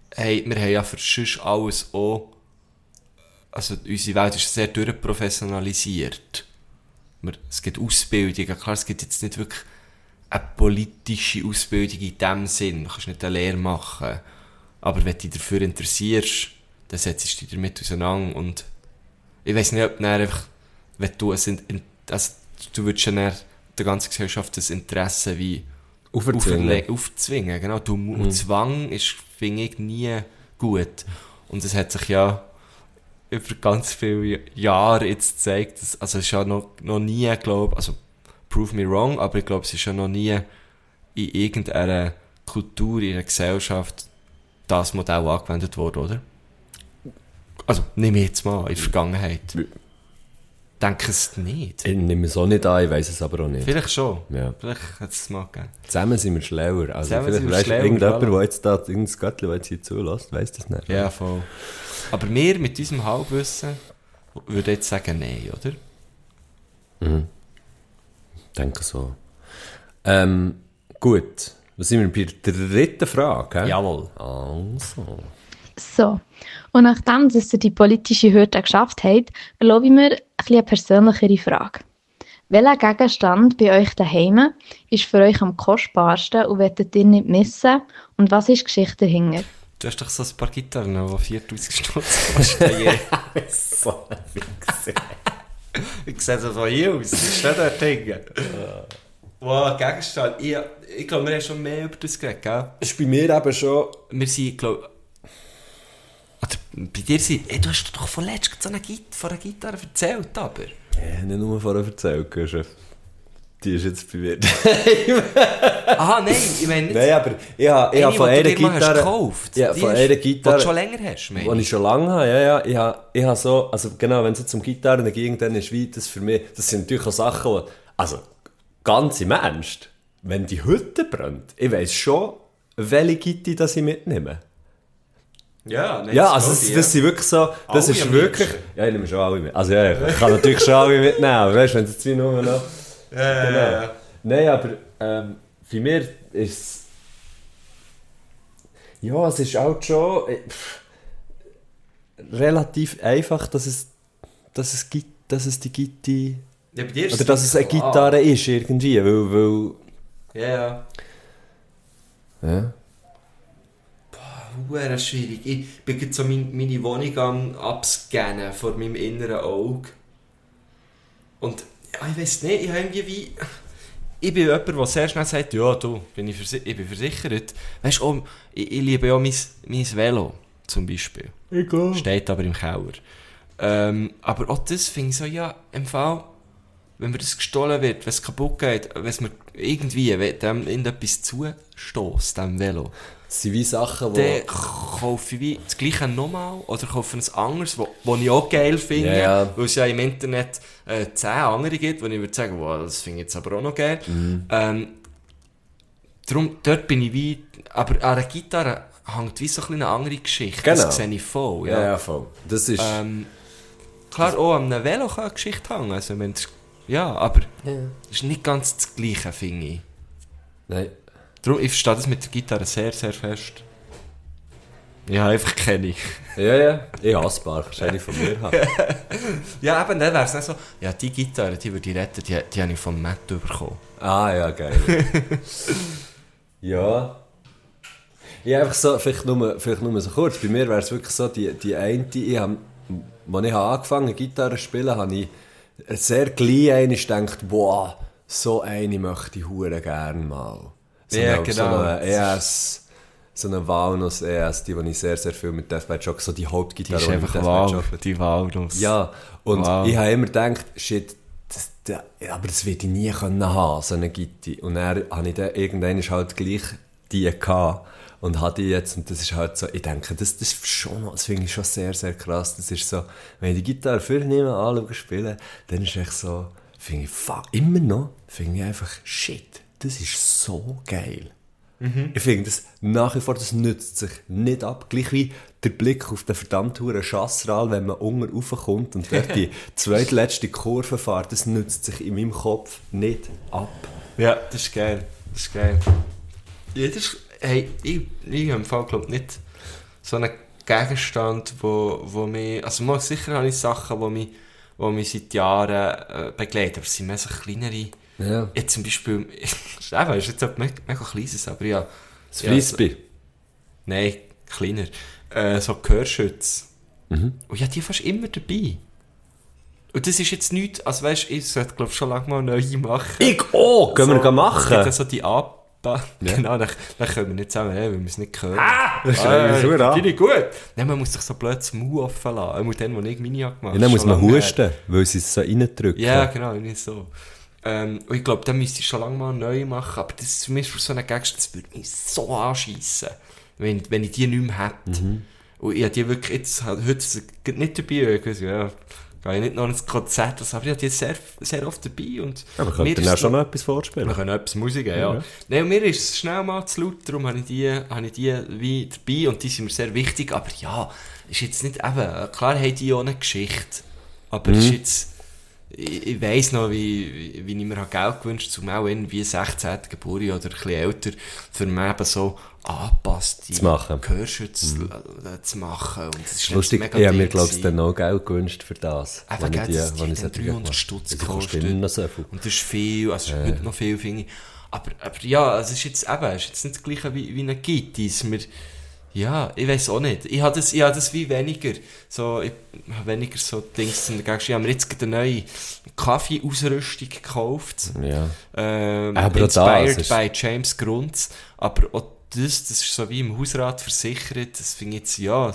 hey, wir haben ja für sonst alles auch, also unsere Welt ist sehr durchprofessionalisiert. Wir, es gibt Ausbildungen, klar, es gibt jetzt nicht wirklich eine politische Ausbildung in dem Sinn, du kannst nicht eine Lehre machen, aber wenn du dich dafür interessierst, dann setzt du dich damit auseinander und ich weiss nicht, ob du dann einfach, wenn du ein, also du würdest ja dann der ganzen Gesellschaft das Interesse wie Aufzwingen. aufzwingen, genau. Du, Mhm. und Zwang ist, finde ich, nie gut. Und es hat sich ja über ganz viele Jahre jetzt gezeigt, dass, also es ist ja noch, noch nie, glaube also prove me wrong, aber ich glaube, es ist ja noch nie in irgendeiner Kultur, in einer Gesellschaft das Modell angewendet worden, oder? Also, nehme ich jetzt mal, in der Vergangenheit. Denke es nicht. Ich nehme es auch nicht an, ich weiss es aber auch nicht. Vielleicht schon. Ja. Vielleicht hat es mal gegeben. Zusammen sind wir schlauer. Also Zusammen vielleicht sind wir weißt, schlauer, irgendjemand, voilà. der jetzt da, irgendein Göttli, der jetzt hier zulässt, weiss das nicht. Ja, voll. Aber wir mit unserem Halbwissen würden jetzt sagen, nein, oder? Mhm. Ich denke so. Ähm, gut. Was sind wir bei der dritten Frage? He? Jawohl. Also. So, und nachdem dass ihr die politische Hürde geschafft habt, erlaube ich mir ein bisschen eine persönlichere Frage. Welcher Gegenstand bei euch daheim ist für euch am kostbarsten und wollt ihr nicht missen? Und was ist die Geschichte dahinter? Du hast doch so ein paar Gitarren, die viertausend Stutz kosten. So ein Wichser. Ich sehe so von hier aus, das ist nicht dort hinten. Wow, Gegenstand. Ich, ich glaube, wir haben schon mehr über das geredet, gell? Das ist bei mir eben schon... Wir sind, glaube oder bei dir sind... Ey, du hast doch von letztem so eine Gitarre, von einer Gitarre erzählt, aber... Ja, nicht nur vorher erzählt, Chef. Die ist jetzt bei mir. Aha, nein, ich meine nicht... Nein, aber ich habe, ich habe von einer Gitarre... gekauft. Ja, Die von hast- einer Die Gitarre... du schon länger hast, meine Die ich schon lange habe, ja, ja. Ich habe, ich habe so... Also genau, wenn es jetzt um Gitarren ging, dann ist wie das für mich... Das sind natürlich auch Sachen, die... Also, ganz im Ernst. Wenn die Hütte brennt, ich weiss schon, welche Gitarre das ich mitnehme. Ja, nein, Ja, also das, das sind wirklich so... Das Alle ist am wirklich... liebsten. Ja, ich nehme schon alle mit. Also ja, ich kann natürlich schon alle mitnehmen, aber weißt du, wenn es jetzt wie nur noch... Ja, Genau. ja, ja. Nein, aber ähm, für mich ist es... Ja, es ist auch schon äh, pff, relativ einfach, dass es, dass es, gibt, dass es die Gitarre... Ja, bei dir ist Oder dass es eine klar. Gitarre ist, irgendwie, weil... weil Ja, ja. ja. Huere schwierig. Ich bin jetzt so mein, meine Wohnung am abscannen vor meinem inneren Auge. Und ja, ich weiss nicht, ich habe irgendwie wie... Ich bin jemand, der sehr schnell sagt, ja, du, bin ich, versi- ich bin versichert. Weißt du, oh, ich, ich liebe ja mein, mein Velo, zum Beispiel. Egal. Steht aber im Keller. Ähm, aber auch das finde ich so, ja, im Fall, wenn mir das gestohlen wird, wenn es kaputt geht, wenn es mir irgendwie wenn dem irgendetwas zustößt, dem Velo, Das sind wie Sachen, die... dann kaufe ich wie das Gleiche nochmal oder kaufe ein anderes, wo, wo ich auch geil finde, Ja, ja. weil es ja im Internet äh, zehn andere gibt, wo ich würde sagen, wow, das finde ich jetzt aber auch noch geil. Mhm. Ähm, darum, dort bin ich wie, aber an einer Gitarre hängt wie so ein bisschen eine andere Geschichte, Genau. das sehe ich voll. Ja, Ja. ja, voll. Das ist... Ähm, klar, auch an einem Velo kann eine Geschichte hängen, also, wenn das, ja, aber ja. es ist nicht ganz das Gleiche, finde ich. Nein. Darum, ich verstehe das mit der Gitarre sehr, sehr fest. Ja, einfach kenne ich. Ja, ja. Ich hasse Bar, wahrscheinlich von mir haben. Ja, eben, dann wäre es nicht so, ja, die Gitarre, die würde ich retten, die, die habe ich vom Matt bekommen. Ah, ja, geil. Ja. Ja, einfach so, vielleicht nur, vielleicht nur so kurz. Bei mir wäre es wirklich so, die, die eine, ich hab, als ich angefangen habe, Gitarre zu spielen, habe ich sehr gleich einmal gedacht, wow, so eine möchte ich hure gerne mal. So Ja, eine, genau. So eine E S, so eine Walnuss E S, die, die ich sehr, sehr viel mit Death by Jock, so die Die Hauptgitarre, ist die ich einfach mit Death by wow, Jock- die Walnuss. Ja, und Wow. ich habe immer gedacht, shit, das, das, ja, aber das werde ich nie können haben, so eine Gitarre. Und dann habe ich dann irgendwann halt gleich die gehabt und hatte die jetzt, und das ist halt so, ich denke, das, das ist schon, noch- das finde ich schon sehr, sehr krass. Das ist so, wenn ich die Gitarre für niemanden anschaue spielen, dann ist echt so, finde ich, fuck, immer noch, finde ich einfach, shit, das ist so geil. Ich finde das nach wie vor, das nützt sich nicht ab. Gleich wie der Blick auf den verdammt hohen Chassral, wenn man unten raufkommt und dort die zweitletzte Kurve fährt, das nützt sich in meinem Kopf nicht ab. Ja, das ist geil. Das ist geil. Ja, das ist, hey, ich, ich habe im Fall, glaube nicht so ein Gegenstand, wo, wo mich, also mal sicher habe ich Sachen, die mich, wo mich seit Jahren äh, begleiten, aber es sind mehr so kleinere. Ja. Jetzt zum Beispiel, ist eben, ist jetzt etwas mega, mega kleines, aber ja. Das ja, Frisbee. So, nein, kleiner. Äh, so Gehörschütze. Mhm. Und ja, die fast immer dabei. Und das ist jetzt nichts, also weißt du, ich sollte glaube schon lange mal neu machen. Ich auch! Gehen wir so, machen? Es gibt ja so die Abba. Ja. Genau, dann, dann können wir nicht zusammen, weil wir es nicht hören. Ah! Das Ah, ist super an. finde ich gut. Nein, man muss sich so blöd das Mund offen lassen. Einmal den, den ich meine gemacht habe. Ja, dann muss Schon man lange husten, her. weil sie es so reindrücken. Ja, genau, nicht so. Ähm, und ich glaube, dann müsste ich schon lange mal neu machen, aber das ist für mich für so einen Gegenstand, das würde mich so anschiessen, wenn, wenn ich die nicht mehr hätte. Mhm. Und ich habe die wirklich jetzt, heute geht nicht dabei, ich weiß, ja, gehe ich nicht noch ins Konzert, aber ich habe die sehr, sehr oft dabei. Und Aber mir könnt ihr ist auch es schon noch- noch etwas vorspielen? wir können etwas Musik geben, ja. Ja. Nein, und mir ist es schnell mal zu laut, darum habe ich die, habe ich die wie dabei und die sind mir sehr wichtig, aber ja, ist jetzt nicht eben, klar haben die auch eine Geschichte, aber Mhm. ist jetzt, ich, ich weiss noch, wie, wie, wie ich mir habe Geld gewünscht habe, um auch irgendwie sechzehnten Geburtstag oder ein bisschen älter, für mich eben so angepasste Zu machen. Gehörschütze mhm. zu machen. Und das ist Lustig, mega ich habe mir, Ding glaube ich, gewesen. dann noch Geld gewünscht für das. Einfach, wenn ich gell, die, das- die wenn hat ich dann solche dreihundert gemacht- Stutz Das kostet gekostet. immer noch so viel. Und das ist viel, also es ist heute noch viel, finde ich. Aber, aber ja, es ist jetzt eben, es ist jetzt nicht das Gleiche wie, wie eine Gitis. Wir, ja, ich weiß auch nicht. Ich habe das, ich habe das wie weniger, so, ich habe weniger so Dings in der Gegend. Ich habe mir jetzt gerade eine neue Kaffee-Ausrüstung gekauft. Ja. Ähm, Aber auch inspired das ist- by James Grunz. Aber auch das, das ist so wie im Hausrat versichert. Das finde ich jetzt, ja,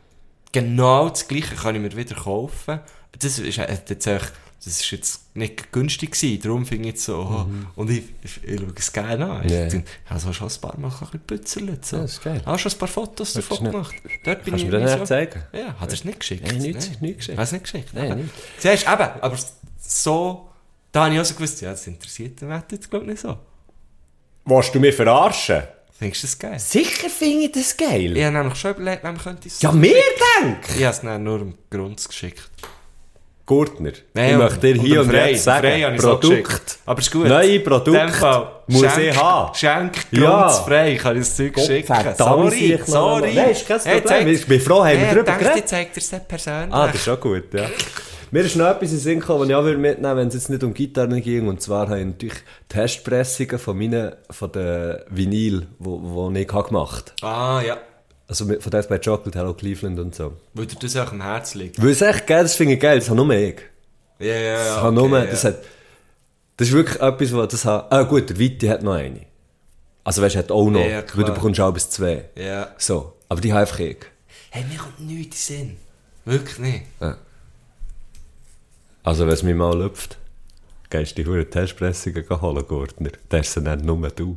genau das Gleiche kann ich mir wieder kaufen. Das ist äh, jetzt echt, das ist jetzt nicht günstig gewesen, darum finde ich jetzt so, oh, und ich, ich, ich schaue es gerne an. Ja. Ich, ich habe so schon ein paar Mal ein bisschen pützelt. So. Ja, das ist geil. Ich habe schon ein paar Fotos davon schnell- gemacht. Dort bin Kannst ich du mir das irgendwie nicht so, zeigen? Ja, hat er es nicht geschickt? Nein, nichts, nichts geschickt. Hast du nicht geschickt? Nein, Eben. nicht. Siehst du, eben, aber so, da habe ich auch so gewusst, ja, das interessiert den Wetter jetzt glaube ich nicht so. Willst du mich verarschen? Findest du das geil? Sicher finde ich das geil. Ich habe nämlich schon überlegt, wem könnte ich es Ja, so mir schicken. denk! Ich habe es dann nur im Grund geschickt. Gurtner, Nein, ich und- möchte dir und hier am und Frei- jetzt am Frei sagen, habe ich es auch Produkt, geschickt. Aber ist gut. neue In dem Produkte Fall, muss Schenk- ich haben. Schenk Ja. grundfrei, kann ich das Zeug schicken. Verdammt, Sorry, ich noch sorry. einmal. Nein, ist kein Hey, Problem. zeig- Ich bin froh, haben wir Ja, darüber denkst, geredet. ich zeig dir das nicht persönlich. Ah, das ist schon gut, ja. Mir ist noch etwas in den Sinn gekommen, was ich auch mitnehmen würde, wenn es jetzt nicht um Gitarren ging. Und zwar habe ich natürlich Testpressungen von meinen, von den Vinyl, wo, wo ich habe gemacht habe. Ah, ja. Also mit- von Death by Chocolate, Hello Cleveland und so. Weil dir das auch am Herzen liegt. Weil es echt geil, das finde ich geil, das habe nur ich. Ja, ja, ja. Das, habe okay, nur, ja. das, hat, das ist wirklich etwas, was das hat. Ah gut, der Viti hat noch eine. Also weißt du, hat auch noch, Ja, ja, klar. weil du bekommst auch bis zwei. Ja. So, aber die habe einfach ich. Hey, mir kommt nichts in den Sinn. Wirklich nicht. Ja. Also wenn es mich mal lüpft, gehst du die hure Testpressungen holen, Gurtner. Das ist dann nur du.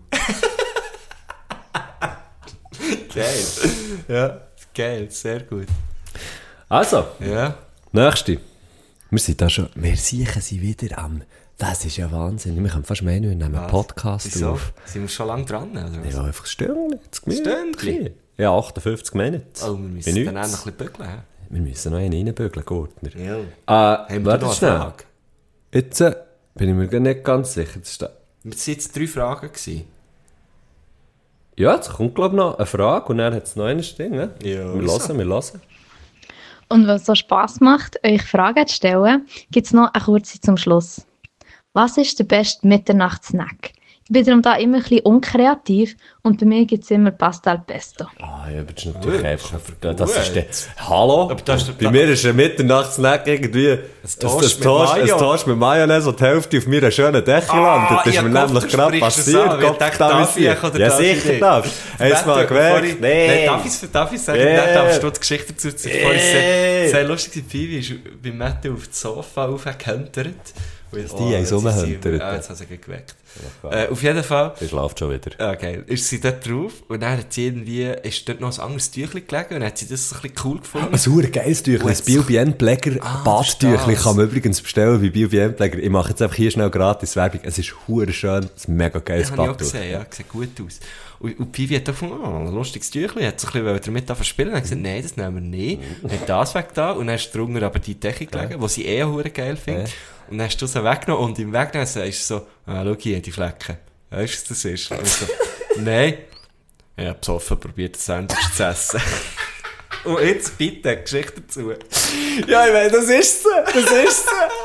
Geil. Ja, geil, sehr gut. Also, Ja. nächste. Wir sind da schon, wir sicher sie wieder am, das ist ja Wahnsinn. Wir können fast mehr nicht, wir nehmen einen Podcast Wieso? auf. Sind wir schon lange dran? Oder was? Ja, einfach Stündchen. Stündchen? Ja, achtundfünfzig Minuten. Oh, wir müssen Bei dann auch nichts. noch ein bisschen bügeln. hä? Wir müssen noch einen reinbügeln, Gurtner. Ja. Äh, Haben wir da warte noch eine schnell. Frage? Jetzt äh, bin ich mir gar nicht ganz sicher. Das ist da. Es waren jetzt drei Fragen. Gewesen. Ja, jetzt kommt glaube ich noch eine Frage und dann hat es noch eine Ding. Ne? Ja, wir wieso? lassen, wir lassen. Und wenn es so Spass macht, euch Fragen zu stellen, gibt es noch eine kurze zum Schluss. Was ist der beste Mitternachtssnack? Ich bin darum da immer ein bisschen unkreativ und bei mir gibt es immer Pasta al Pesto. Ah, ja, aber das ist natürlich Gut, einfach... aber Das gut. ist der... Hallo? Aber das ist der- Bei mir ist ein Mitternachtssnack irgendwie... Ein Toast mit Toast, ein Mayo. Toast mit Mayonnaise und die Hälfte auf meiner schönen Decke landet. Das ist ich mir hab nämlich gehofft, gerade du sprichst es passiert. an. Ich Gott, dachte, da darf ist ich sie. oder Ja, darf ich sicher nicht? darf. Hast du mal Warte, bevor gemerkt? ich- Nee. Nein, darf ich darf ich sagen? Nee. Nein, darfst du die Geschichte dazu erzählen? Bevor ich Nee. sehr, sehr lustig war, Pivi ist bei Matthew auf das Sofa aufgehäntert. Die haben so rumgehäntert. Ah, jetzt hat sie geweckt. Äh, auf jeden Fall... Die schlaft schon wieder. Ah, geil. Ist sie dort drauf und dann hat sie irgendwie, ist dort noch ein anderes Tüchlein gelegen und dann hat sie das ein bisschen cool gefunden. Ein super geiles Tüchlein, das Und Bio Bienenpfleger Ah, Badtüchlein das ist das. kann man übrigens bestellen bei Bio Bienenpfleger. Ich mache jetzt einfach hier schnell gratis Werbung. Es ist hure schön, es ist ein mega geiles Ja, habe ich auch Badtuch. gesehen, ja, sieht gut aus. Und, und Pivi hat davon, oh, ein lustiges Tüchlein, hat so ein bisschen damit anfangen zu spielen. Und hat gesagt, nein, das nehmen wir nicht. Und hat das weg da und dann ist drunter aber die Decke gelegen, die sie eh hure geil findet. Ja. Und dann hast du sie weggenommen und im Wegnehmen sagst du so, ah, schau hier, die Flecken. Weißt du, was das ist? Und ich so, nein. Ich habe besoffen probiert, das Sandwich zu essen. Und jetzt bitte eine Geschichte dazu. Ja, ich meine, das ist so. Das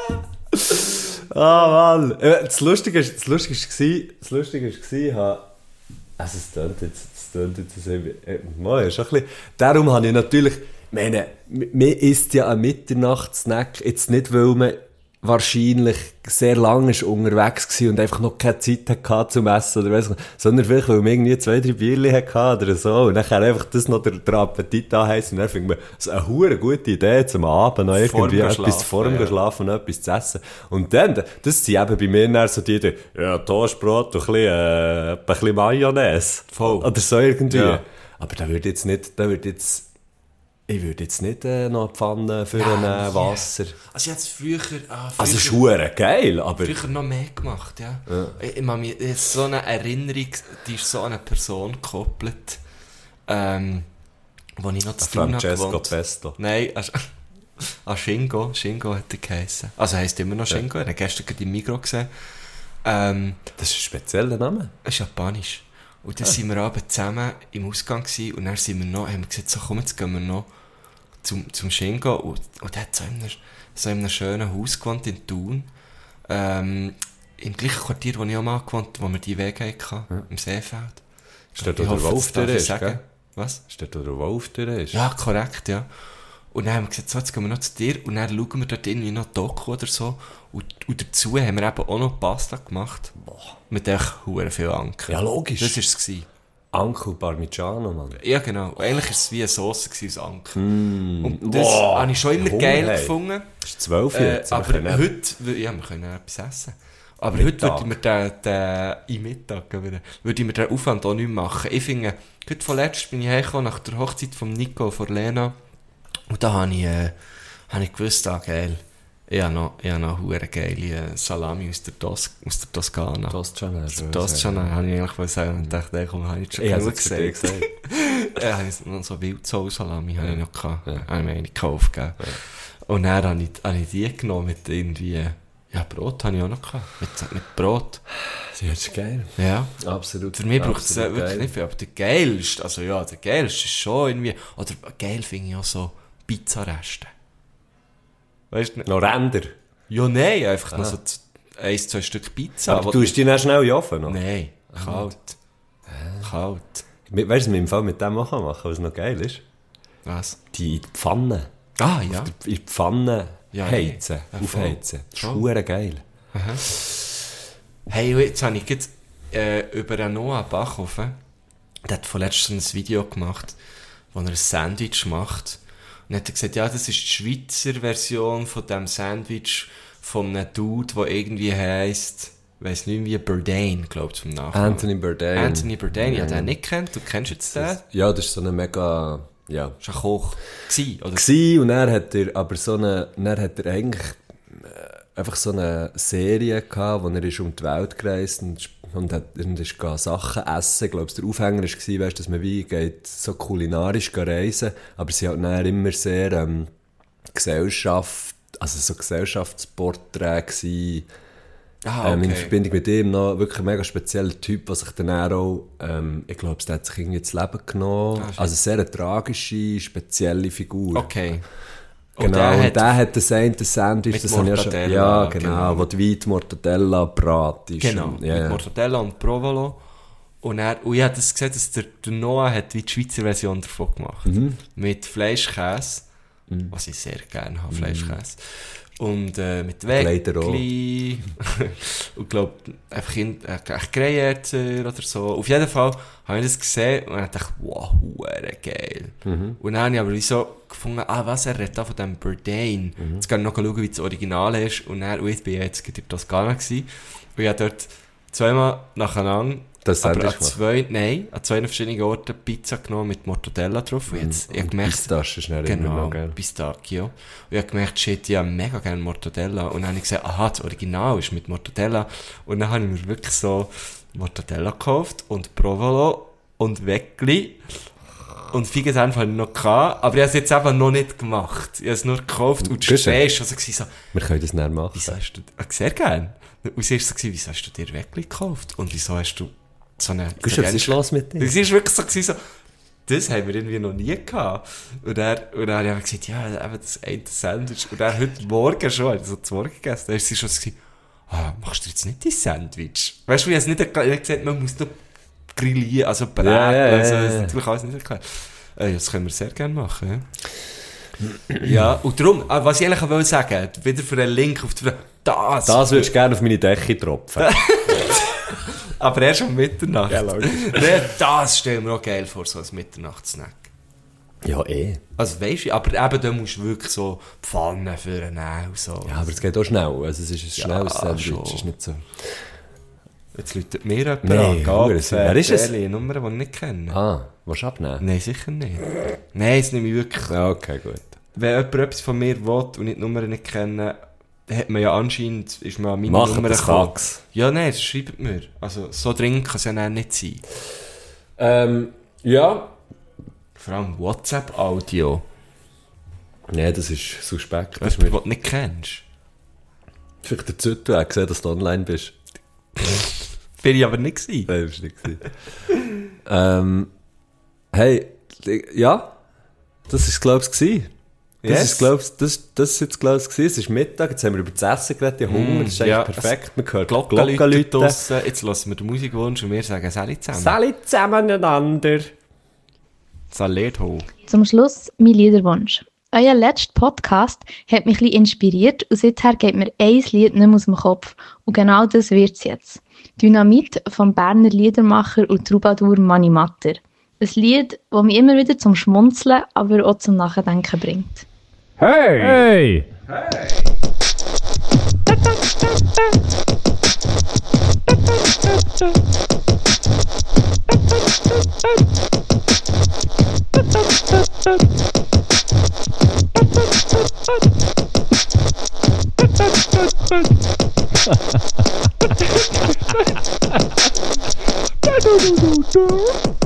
ist so. Ah, Mann. Das Lustige ist, das Lustige war, das Lustige war, habe, also es tönt jetzt, es tönt jetzt, es ist, mal, ist schon ein bisschen, darum habe ich natürlich, ich meine, mir isst ja ein Mitternachtssnack, jetzt nicht, weil man wahrscheinlich sehr lange ist unterwegs war und einfach noch keine Zeit hatte zum Essen oder weiss nicht, sondern vielleicht, weil man irgendwie zwei, drei Bierchen hatte oder so und dann kann einfach das noch der, der Appetit anheissen und dann findet man, es ist eine hure gute Idee, zum Abend noch irgendwie etwas vor dem ja. Schlafen noch etwas zu essen. Und dann, das sind eben bei mir dann so die Idee, ja, Toastbrot und ein bisschen, äh, ein bisschen Mayonnaise. Voll. Oder so irgendwie. Ja. Aber da würde jetzt nicht, da würde jetzt, ich würde jetzt nicht äh, noch eine Pfanne für Ja, ein yeah. äh, Wasser. Also ich hätte es früher, ah, früher, Also es ist hure geil, aber... früher noch mehr gemacht, ja. ja. Ich, ich, mich, ich so eine Erinnerung, die ist so an eine Person gekoppelt, ähm, wo ich noch zu tun habe Francesco gewohnt. Pesto. Nein, also, an Shingo, Shingo hat er geheissen. Also heisst immer noch Shingo, ja. Er hat gestern gerade im Migros gesehen. Ähm, das ist ein spezieller Name. Das ist japanisch. Und dann ah. sind wir abends zusammen im Ausgang gewesen, und dann sind wir noch, haben wir gesagt, so komm, jetzt gehen wir noch zum, zum Shingo. Und, und er hat so in, einer, so in einem schönen Haus gewohnt in Thun. Ähm, Im gleichen Quartier, wo ich auch mal gewohnt habe, wo wir die Wege hatten, ja. Im Seefeld. Ist dort, wo der Wolf durch ist, gell? Was? Ist dort, wo der Wolf durch ist? Ja, korrekt, ja. Und dann haben wir gesagt, so, jetzt gehen wir noch zu dir und dann schauen wir dort irgendwie noch Doku oder so. Und, und dazu haben wir eben auch noch Pasta gemacht. Boah. Mit echt hure viel Anker. Ja, logisch. Das war es. Anker Parmigiano, Mann. Ja, genau. Und eigentlich war es wie eine Sauce aus Anker. Mm. Und das wow. habe ich schon immer Hunger, geil hey. gefunden. Das ist zwölf jetzt. Äh, aber heute, ja, wir können etwas essen. Aber Mittag. Heute würde ich mir den, den, im Mittag, würde ich mir den Aufwand auch nicht machen. Ich finde, heute vorletzt bin ich hergekommen nach der Hochzeit von Nico und von Lena. Und da habe ich, äh, habe ich gewusst, ah, geil. Ich habe noch, ich habe noch eine geile Salami aus der, Tos, aus der Toskana. Toskana. Aus der Toskana, habe ich eigentlich sagen und dachte, ey, komm, habe ich schon genug gesehen. Ja, noch so Wildzoll-Salami habe ich noch gehabt. Ja. Habe ich mir eine gekauft, gell. Ja. Und dann habe ich, habe ich die genommen mit irgendwie, ja, Brot habe ich auch noch gehabt. Mit, mit Brot. Das ist geil. Ja. Absolut. Für mich braucht es äh, wirklich geil. Nicht viel, aber der geilste, also ja, der geilste ist schon irgendwie, oder geil finde ich auch so Pizzareste. Weißt du? Noch Ränder? Ja, nein, einfach ah. noch so ein, zwei Stück Pizza. Aber du hast die dann schnell in den Ofen noch? Nein, kalt. Ah. Kalt. Weißt du, was wir im Fall mit dem machen, was noch geil ist? Was? Die in die Pfanne. Ah, ja. In die Pfanne ja, heizen, ja, aufheizen. Das ist verdammt geil. Aha. Hey, jetzt habe ich jetzt, äh, über einen Noah Bachhofen, der hat vorletzt so ein Video gemacht, wo er ein Sandwich macht. Und hat er gesagt, ja, das ist die Schweizer Version von dem Sandwich von einem Dude, der irgendwie heisst, ich weiss nicht wie, Bourdain, glaube ich, vom Nachnamen. Anthony Bourdain. Anthony Bourdain, ja, den nicht kennt. Du kennst jetzt den? Ja, das ist so eine mega, ja. Das war ein Koch. Gsi, oder? Gsi, und er hat er aber so eine, dann hat er eigentlich äh, einfach so eine Serie gehabt, wo er ist um die Welt gereist und und hat und ist ga Sachen essen. Ich glaube, der Aufhänger war, weißt, dass man wie geht so kulinarisch reisen, aber sie hat dann immer sehr ähm, Gesellschaft, also so Gesellschaftsporträts gewesen. Ah, okay. ähm, in Verbindung mit ihm noch wirklich ein mega spezieller Typ, der sich dann auch, ähm, ich glaube, der hat sich irgendwie das Leben genommen. Ah, also sehr eine tragische, spezielle Figur. Okay. Genau, und der, und hat, der hat das eine Sandwich, das habe ich ja schon, ja, genau, genau, wo die Weite Mortadella brat ist. Genau, und, yeah. Mit Mortadella und Provolone. Und, er, und ich habe das gesehen, dass der, der Noah hat wie die Schweizer Version davon gemacht. Mhm. Mit Fleischkäse, mhm. was ich sehr gerne habe, Fleischkäse. Und äh, mit Weckli. Und ich glaube, einfach in, äh, Greyerzer oder so. Auf jeden Fall habe ich das gesehen und ich dachte, wow, geil. Mhm. Und dann habe ich aber wie so gefunden, ah, was, er redet da von dem Bourdain. Mhm. Jetzt kann ich noch schauen, wie das Original ist. Und dann, und ich bin jetzt in Toskana gewesen. Und ich habe dort zweimal nacheinander, das aber an zwei, nein, an zwei verschiedenen Orten Pizza genommen mit Mortadella drauf. Und jetzt, und ich gemerkt, Pistache schnell genau, immer noch, Pistachio. Und ich habe gemerkt, shit, ich habe mega gerne Mortadella. Und dann habe ich gesagt, aha, das Original ist mit Mortadella. Und dann habe ich mir wirklich so Mortadella gekauft und Provolone und Weckli. Und Feigensenf habe ich noch gehabt, aber ich habe es jetzt einfach noch nicht gemacht. Ich habe es nur gekauft und du stehst also so, wir können das nicht machen. Wieso hast du, ah, sehr gerne. Und sie war so, wieso hast du dir Weckli gekauft? Und wieso hast du so eine... Was ist los mit dir? Es war wirklich so, so, das haben wir irgendwie noch nie gehabt. Und er, und er hat gesagt, ja, eben das eine Sandwich. Und er heute Morgen schon, also zu Morgen gegessen, da ist sie schon so gesagt, ah, machst du jetzt nicht dein Sandwich? Weißt du, wie er es nicht erklärt, er hat gesagt, man muss noch grillieren, also braten, Ja, ja, ja, also, ja. das ist natürlich alles nicht erklärt. Äh, das können wir sehr gerne machen, ja. Ja, und darum, äh, was ich eigentlich will sagen, wieder für einen Link auf die Frage, das, Das würdest du gerne auf meine Decke tropfen. aber erst um Mitternacht. Ja, logisch. Nee, das stellen wir auch geil vor, so als Mitternachtssnack. Ja, eh. Also weisst du, aber eben, da musst du wirklich so Pfannen für einen und so. Ja, aber es geht auch schnell. Also es ist ein schnelles Sandwich, schon. es ist nicht so... Jetzt läutet mir jemand Nee, an. Hure, Gott, wer ist es? Eine Nummer, die ich nicht kenne. Ah, willst du abnehmen? Nein, sicher nicht. Nein, das nehme ich wirklich. Ja, okay, gut. Wenn jemand etwas von mir will und ich die Nummer nicht kenne, hat man ja anscheinend, ist man an meine Macht Nummer das gekommen. Fax. Ja, nein, das schreibt mir. Also, so dringend kann es ja dann nicht sein. Ähm, ja. Vor allem WhatsApp-Audio. Nee, das ist suspekt. Das ist Jemand, mir... den du nicht kennst. Vielleicht der Zettel hat gesehen, dass du online bist. Bin ich aber nicht gewesen. Nein, das war nicht gewesen. ähm, hey, ja, das war glaube ich gewesen. Das Yes. ist glaub, das, das ist jetzt glaube ich gewesen. Es ist Mittag, jetzt haben wir über das Essen geredet, ich habe Hunger, das ist eigentlich ja, perfekt. Man hört Glocken Glocken läuten läuten. draussen. Jetzt lassen wir den Musikwunsch und wir sagen Sali zusammen. Sali zusammeneinander. Salut ho. Zum Schluss mein Liederwunsch. Euer letzter Podcast hat mich ein bisschen inspiriert und seither geht mir ein Lied nicht mehr aus dem Kopf. Und genau das wird's jetzt. Dynamit vom Berner Liedermacher und Troubadour Mani Matter. Ein Lied, das mich immer wieder zum Schmunzeln, aber auch zum Nachdenken bringt. Hey! Hey!